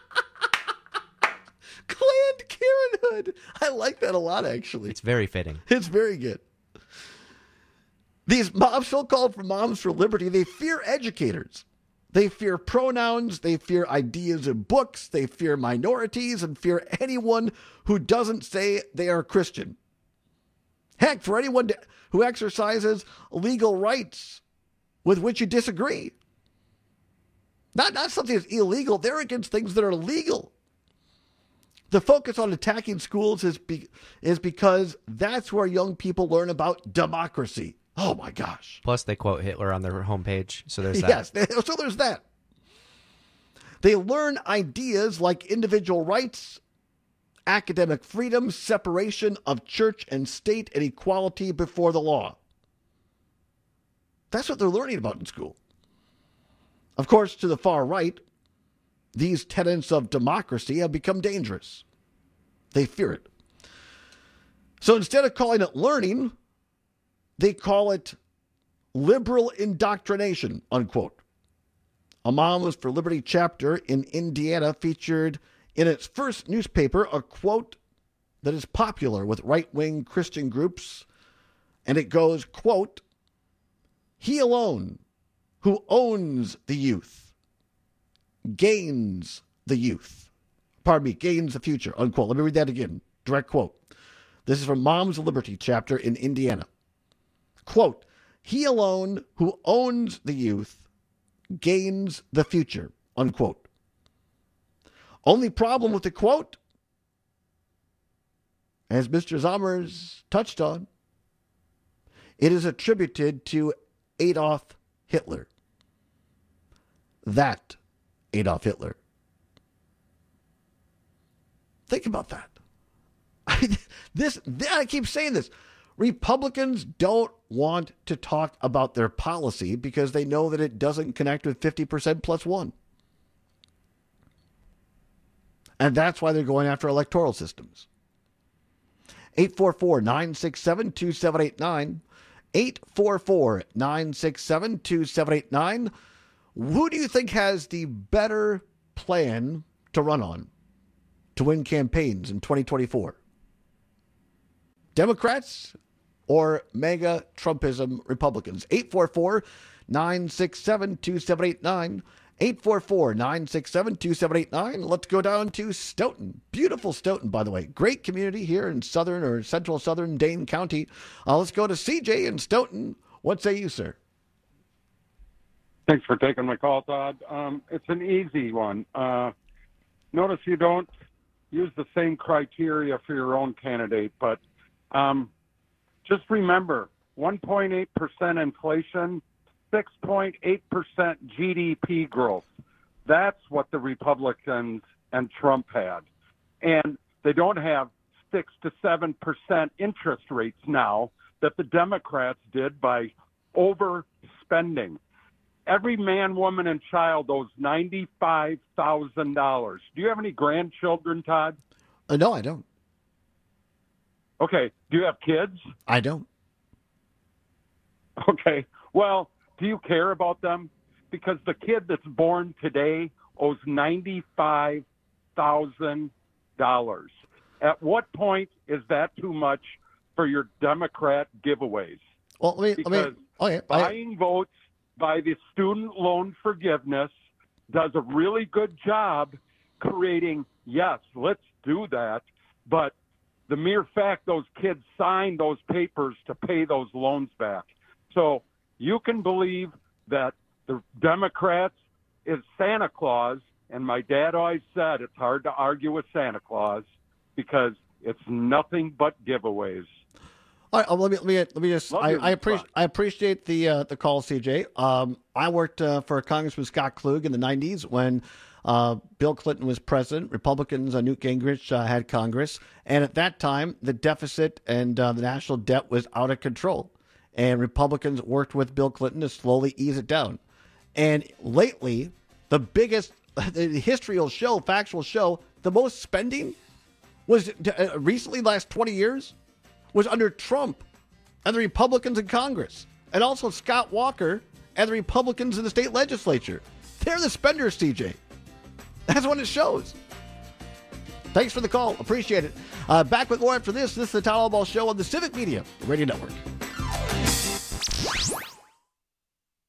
Clan Karenhood. I like that a lot, actually. It's very fitting. It's very good. These moms, so-called for Moms for Liberty, they fear educators. They fear pronouns. They fear ideas in books. They fear minorities and fear anyone who doesn't say they are Christian. Heck, for anyone to, who exercises legal rights with which you disagree. Not, not something that's illegal. They're against things that are legal. The focus on attacking schools is be, is because that's where young people learn about democracy. Oh, my gosh. Plus, they quote Hitler on their homepage, so there's that. Yes, they, so there's that. They learn ideas like individual rights, academic freedom, separation of church and state, and equality before the law. That's what they're learning about in school. Of course, to the far right, these tenets of democracy have become dangerous. They fear it. So instead of calling it learning, they call it liberal indoctrination, unquote. A Moms for Liberty chapter in Indiana featured in its first newspaper a quote that is popular with right-wing Christian groups, and it goes, quote, "He alone who owns the youth gains the youth." Pardon me, gains the future, unquote. Let me read that again. Direct quote. This is from Moms of Liberty chapter in Indiana. Quote, "He alone who owns the youth gains the future," unquote. Only problem with the quote, as Mister Zommers touched on, it is attributed to Adolf Hitler. That Adolf Hitler. Think about that. this, I keep saying this. Republicans don't want to talk about their policy because they know that it doesn't connect with fifty percent plus one. And that's why they're going after electoral systems. eight four four, nine six seven, two seven eight nine. eight four four, nine six seven, two seven eight nine. Who do you think has the better plan to run on to win campaigns in twenty twenty-four? Democrats or mega Trumpism Republicans? eight four four, nine six seven, two seven eight nine. eight four four, nine six seven, two seven eight nine. Let's go down to Stoughton. Beautiful Stoughton, by the way. Great community here in southern or central southern Dane County. Uh, let's go to C J in Stoughton. What say you, sir? Thanks for taking my call, Todd. Um, it's an easy one. Uh, notice you don't use the same criteria for your own candidate, but um, just remember, one point eight percent inflation, six point eight percent G D P growth. That's what the Republicans and Trump had. And they don't have six to seven percent interest rates now that the Democrats did by overspending. Every man, woman, and child owes ninety-five thousand dollars. Do you have any grandchildren, Todd? Uh, no, I don't. Okay. Do you have kids? I don't. Okay. Well, do you care about them? Because the kid that's born today owes ninety-five thousand dollars. At what point is that too much for your Democrat giveaways? Well, let me, because let me, okay, buying I, votes by the student loan forgiveness does a really good job creating, yes, let's do that, but the mere fact those kids signed those papers to pay those loans back. So you can believe that the Democrats is Santa Claus, and my dad always said it's hard to argue with Santa Claus because it's nothing but giveaways. All right, let me let me let me just. I, I appreciate I appreciate the uh, the call, C J. Um, I worked uh, for Congressman Scott Klug in the nineties when uh, Bill Clinton was president. Republicans, uh, Newt Gingrich uh, had Congress, and at that time, the deficit and uh, the national debt was out of control. And Republicans worked with Bill Clinton to slowly ease it down. And lately, the biggest, the history will show, facts will show, the most spending was uh, recently, last twenty years, was under Trump and the Republicans in Congress. And also Scott Walker and the Republicans in the state legislature. They're the spenders, C J. That's what it shows. Thanks for the call. Appreciate it. Uh, back with more after this. This is the Todd Albaugh Show on the Civic Media Radio Network.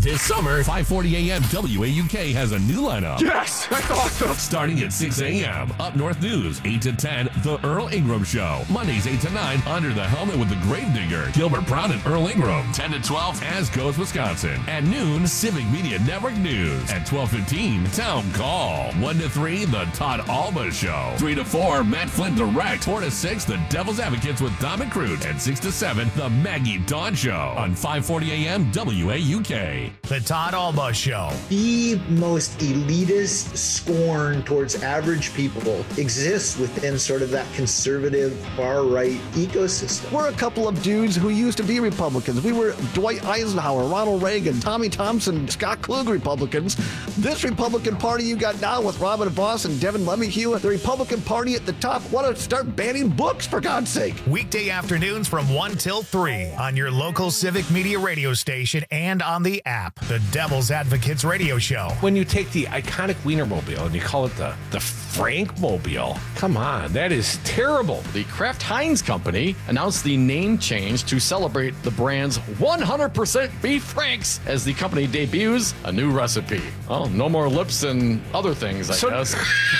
This summer, five forty a.m. W A U K has a new lineup. Yes, that's awesome. Starting at six a.m. Up North News, eight to ten, The Earl Ingram Show. Mondays, eight to nine, Under the Helmet with the Gravedigger, Gilbert Brown and Earl Ingram. ten to twelve, As Goes Wisconsin. At noon, Civic Media Network News. At twelve fifteen, Town Call. one to three, The Todd Alba Show. three to four, Matt Flynn Direct. four to six, The Devil's Advocates with Dom and Crute. And six to seven, The Maggie Dawn Show. On five forty a.m. W A U K. The Todd Alba Show. The most elitist scorn towards average people exists within sort of that conservative far-right ecosystem. We're a couple of dudes who used to be Republicans. We were Dwight Eisenhower, Ronald Reagan, Tommy Thompson, Scott Klug Republicans. This Republican Party you got now with Robin Voss and Devin LeMahieu, the Republican Party at the top, want to start banning books, for God's sake. Weekday afternoons from one till three on your local Civic Media radio station and on the app. The Devil's Advocates Radio Show. When you take the iconic Wienermobile and you call it the, the Frankmobile, come on, that is terrible. The Kraft Heinz Company announced the name change to celebrate the brand's one hundred percent beef Franks as the company debuts a new recipe. Well, no more lips and other things, I So- guess.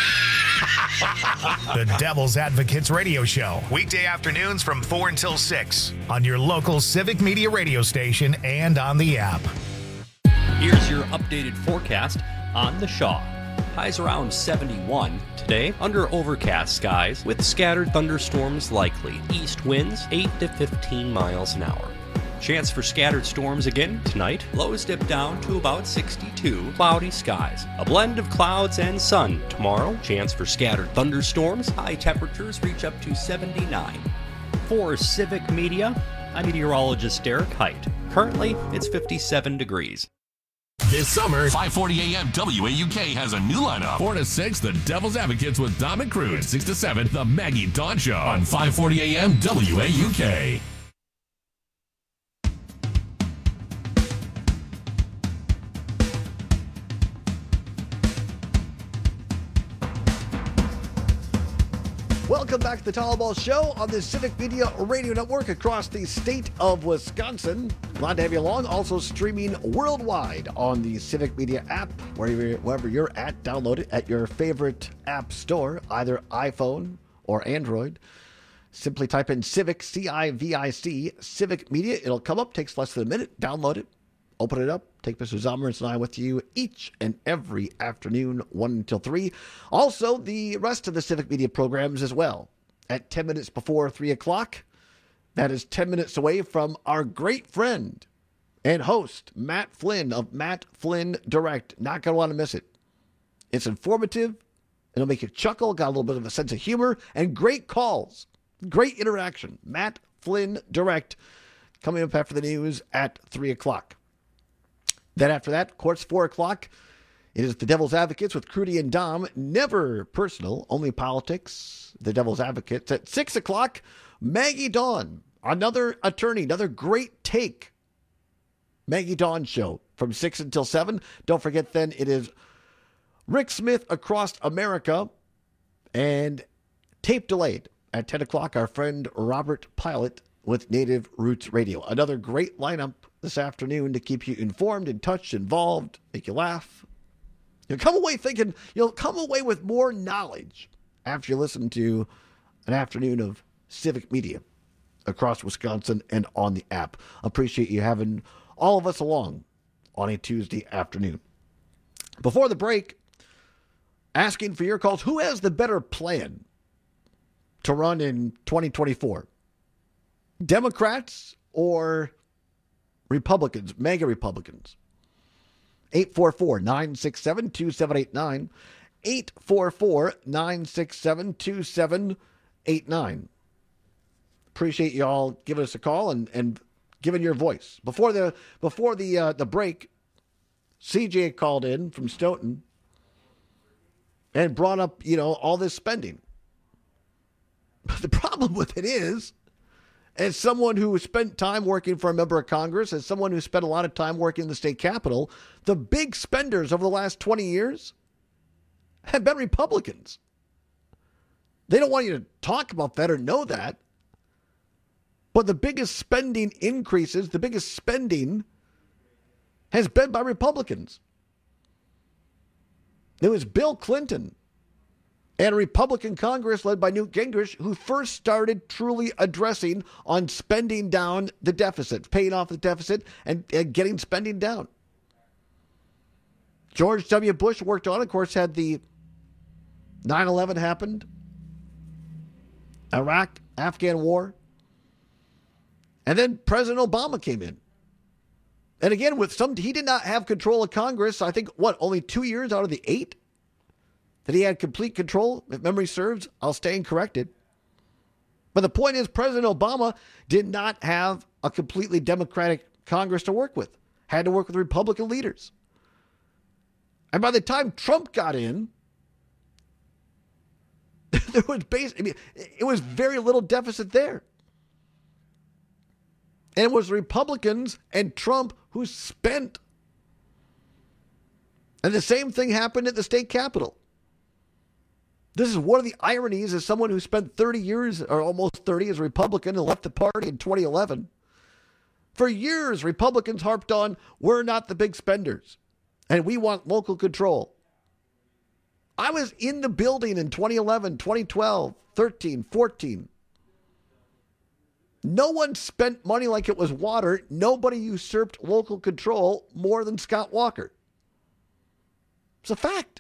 The Devil's Advocates Radio Show. Weekday afternoons from four until six on your local Civic Media radio station and on the app. Here's your updated forecast on the Shaw. Highs around seventy-one today, under overcast skies with scattered thunderstorms likely. East winds eight to fifteen miles an hour. Chance for scattered storms again tonight. Lows dip down to about sixty-two. Cloudy skies. A blend of clouds and sun tomorrow. Chance for scattered thunderstorms. High temperatures reach up to seventy-nine. For Civic Media, I'm meteorologist Derek Height. Currently, it's fifty-seven degrees. This summer, five forty a.m. W A U K has a new lineup. four to six, The Devil's Advocates with Dom and Crute. six to seven, The Maggie Dawn Show. On five forty a.m. W A U K. Welcome back to the Todd Alba Show on the Civic Media Radio Network across the state of Wisconsin. Glad to have you along. Also streaming worldwide on the Civic Media app, wherever, wherever you're at. Download it at your favorite app store, either iPhone or Android. Simply type in Civic, C I V I C, Civic Media. It'll come up. Takes less than a minute. Download it. Open it up. Take Mister Zomerins and I with you each and every afternoon, one until three. Also, the rest of the Civic Media programs as well. At ten minutes before three o'clock, that is ten minutes away from our great friend and host, Matt Flynn of Matt Flynn Direct. Not going to want to miss it. It's informative. It'll make you chuckle. Got a little bit of a sense of humor and great calls. Great interaction. Matt Flynn Direct coming up after the news at three o'clock. Then after that, of course, four o'clock, it is The Devil's Advocates with Crute and Dom. Never personal, only politics. The Devil's Advocates. At six o'clock, Maggie Dawn, another attorney, another great take. Maggie Dawn Show from six until seven. Don't forget then, it is Rick Smith Across America and Tape Delayed. At ten o'clock, our friend Robert Pilot with Native Roots Radio. Another great lineup this afternoon to keep you informed, in touch, involved, make you laugh. You'll come away thinking, you'll come away with more knowledge after you listen to an afternoon of Civic Media across Wisconsin and on the app. Appreciate you having all of us along on a Tuesday afternoon. Before the break, asking for your calls, who has the better plan to run in twenty twenty-four? Democrats or Republicans, mega Republicans? eight four four, nine six seven, two seven eight nine. eight four four, nine six seven, two seven eight nine. Appreciate you all giving us a call and, and giving your voice. Before the before the uh, the break, C J called in from Stoughton and brought up, you know, all this spending. But the problem with it is, as someone who spent time working for a member of Congress, as someone who spent a lot of time working in the state capitol, the big spenders over the last twenty years have been Republicans. They don't want you to talk about that or know that. But the biggest spending increases, the biggest spending has been by Republicans. It was Bill Clinton and a Republican Congress led by Newt Gingrich who first started truly addressing on spending down the deficit, paying off the deficit and, and getting spending down. George W. Bush worked on, of course, had the nine eleven happened, Iraq, Afghan war, and then President Obama came in. And again, with some, he did not have control of Congress. I think, what, only two years out of the eight that he had complete control, if memory serves. I'll stand corrected. But the point is, President Obama did not have a completely Democratic Congress to work with. Had to work with Republican leaders. And by the time Trump got in, there was base, I mean, it was very little deficit there. And it was Republicans and Trump who spent. And the same thing happened at the state capitol. This is one of the ironies as someone who spent thirty years, or almost thirty, as a Republican and left the party in twenty eleven. For years, Republicans harped on, we're not the big spenders, and we want local control. I was in the building in twenty eleven, twenty twelve, thirteen, fourteen. No one spent money like it was water. Nobody usurped local control more than Scott Walker. It's a fact.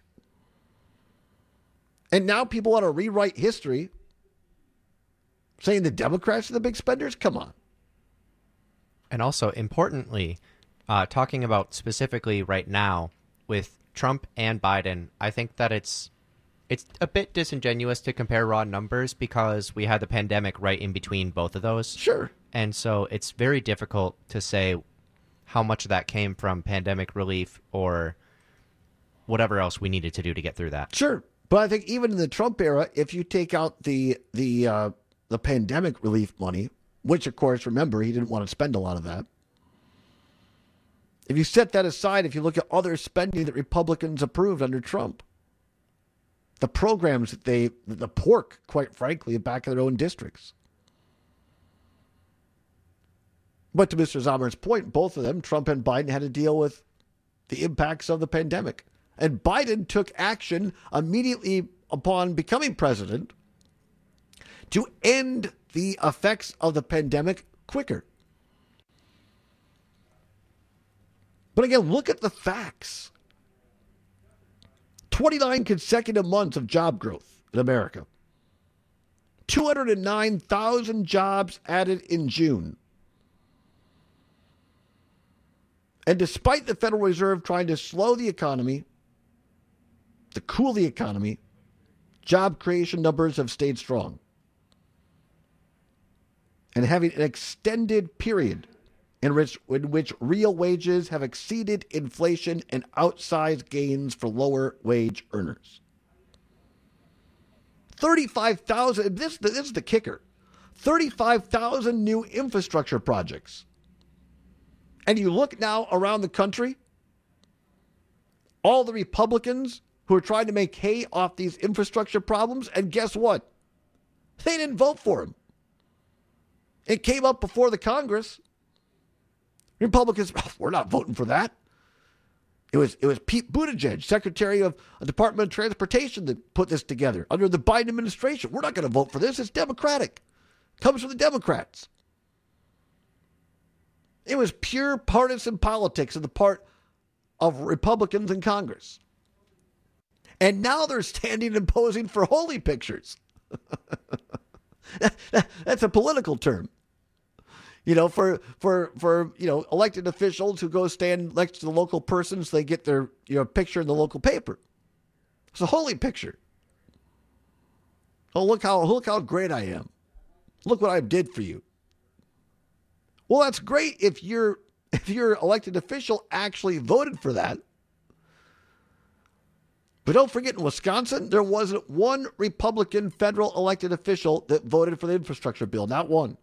And now people want to rewrite history, saying the Democrats are the big spenders? Come on. And also, importantly, uh, talking about specifically right now with Trump and Biden, I think that it's it's a bit disingenuous to compare raw numbers because we had the pandemic right in between both of those. Sure. And so it's very difficult to say how much of that came from pandemic relief or whatever else we needed to do to get through that. Sure. But I think even in the Trump era, if you take out the the uh, the pandemic relief money, which, of course, remember, he didn't want to spend a lot of that. If you set that aside, if you look at other spending that Republicans approved under Trump, the programs that they, the pork, quite frankly, back in their own districts. But to Mister Zomer's point, both of them, Trump and Biden, had to deal with the impacts of the pandemic. And Biden took action immediately upon becoming president to end the effects of the pandemic quicker. But again, look at the facts. twenty-nine consecutive months of job growth in America. two hundred nine thousand jobs added in June. And despite the Federal Reserve trying to slow the economy, to cool the economy, job creation numbers have stayed strong. And having an extended period in which, in which real wages have exceeded inflation and outsized gains for lower wage earners. thirty-five thousand, this, this is the kicker, thirty-five thousand new infrastructure projects. And you look now around the country, all the Republicans who are trying to make hay off these infrastructure problems, and guess what? They didn't vote for him. It came up before the Congress. Republicans, oh, we're not voting for that. It was it was Pete Buttigieg, Secretary of the Department of Transportation, that put this together under the Biden administration. We're not going to vote for this. It's Democratic. Comes from the Democrats. It was pure partisan politics on the part of Republicans in Congress. And now they're standing and posing for holy pictures. That's a political term. You know, for, for, for, you know, elected officials who go stand next to the local person so they get their, you know, picture in the local paper. It's a holy picture. Oh, look how, look how great I am. Look what I did for you. Well, that's great if your if your elected official actually voted for that. But don't forget, in Wisconsin, there wasn't one Republican federal elected official that voted for the infrastructure bill. Not one.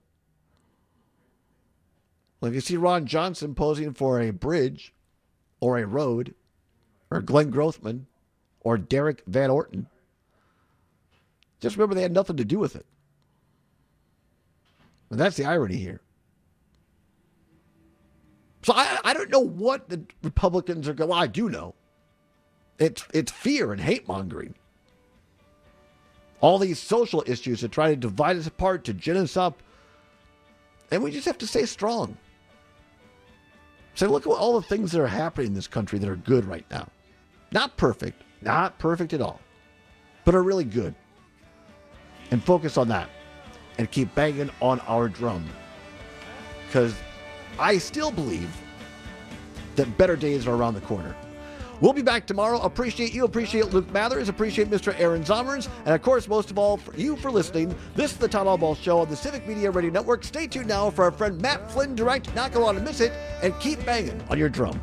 Well, if you see Ron Johnson posing for a bridge or a road, or Glenn Grothman or Derek Van Orton, just remember they had nothing to do with it. And that's the irony here. So I, I don't know what the Republicans are going. Well, I do know. It's it's fear and hate mongering. All these social issues to try to divide us apart, to gin us up, and we just have to stay strong. Say, look at all the things that are happening in this country that are good right now. Not perfect, not perfect at all, but are really good. And focus on that, and keep banging on our drum, because I still believe that better days are around the corner. We'll be back tomorrow. Appreciate you. Appreciate Luke Mathers. Appreciate Mister Aaron Zommers. And, of course, most of all, for you for listening. This is the Todd Albaugh Show on the Civic Media Radio Network. Stay tuned now for our friend Matt Flynn Direct. Not go on and miss it. And keep banging on your drum.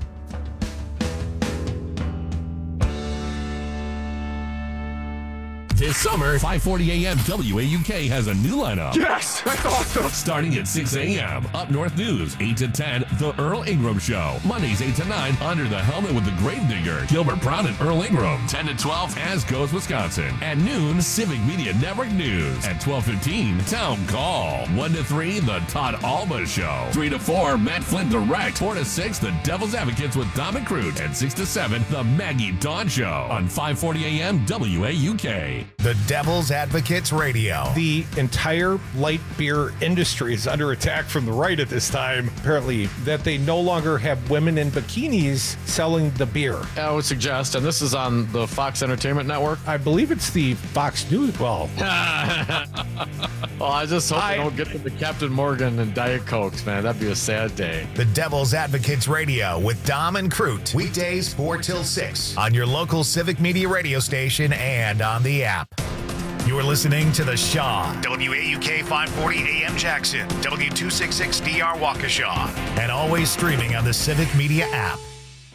This summer, five forty a.m. W A U K has a new lineup. Yes, that's awesome. Starting at six a.m. Up North News, eight to ten, The Earl Ingram Show. Mondays, eight to nine, Under the Helmet with the Gravedigger, Gilbert Brown and Earl Ingram. ten to twelve, As Goes Wisconsin. At noon, Civic Media Network News. At twelve fifteen, Town Call. one to three, The Todd Albaugh Show. three to four, Matt Flynn Direct. four to six, The Devil's Advocates with Dom and Crute. And six to seven, The Maggie Dawn Show. On five forty a.m. W A U K. The Devil's Advocates Radio. The entire light beer industry is under attack from the right at this time. Apparently, that they no longer have women in bikinis selling the beer. I would suggest, and this is on the Fox Entertainment Network. I believe it's the Fox News. Well, well, I just hope I, they don't get to the Captain Morgan and Diet Cokes, man. That'd be a sad day. The Devil's Advocates Radio with Dom and Crute. Weekdays four till six on your local Civic Media radio station and on the app. You're listening to The Shaw, W A U K five forty A M Jackson, W two sixty-six D R Waukesha, and always streaming on the Civic Media app.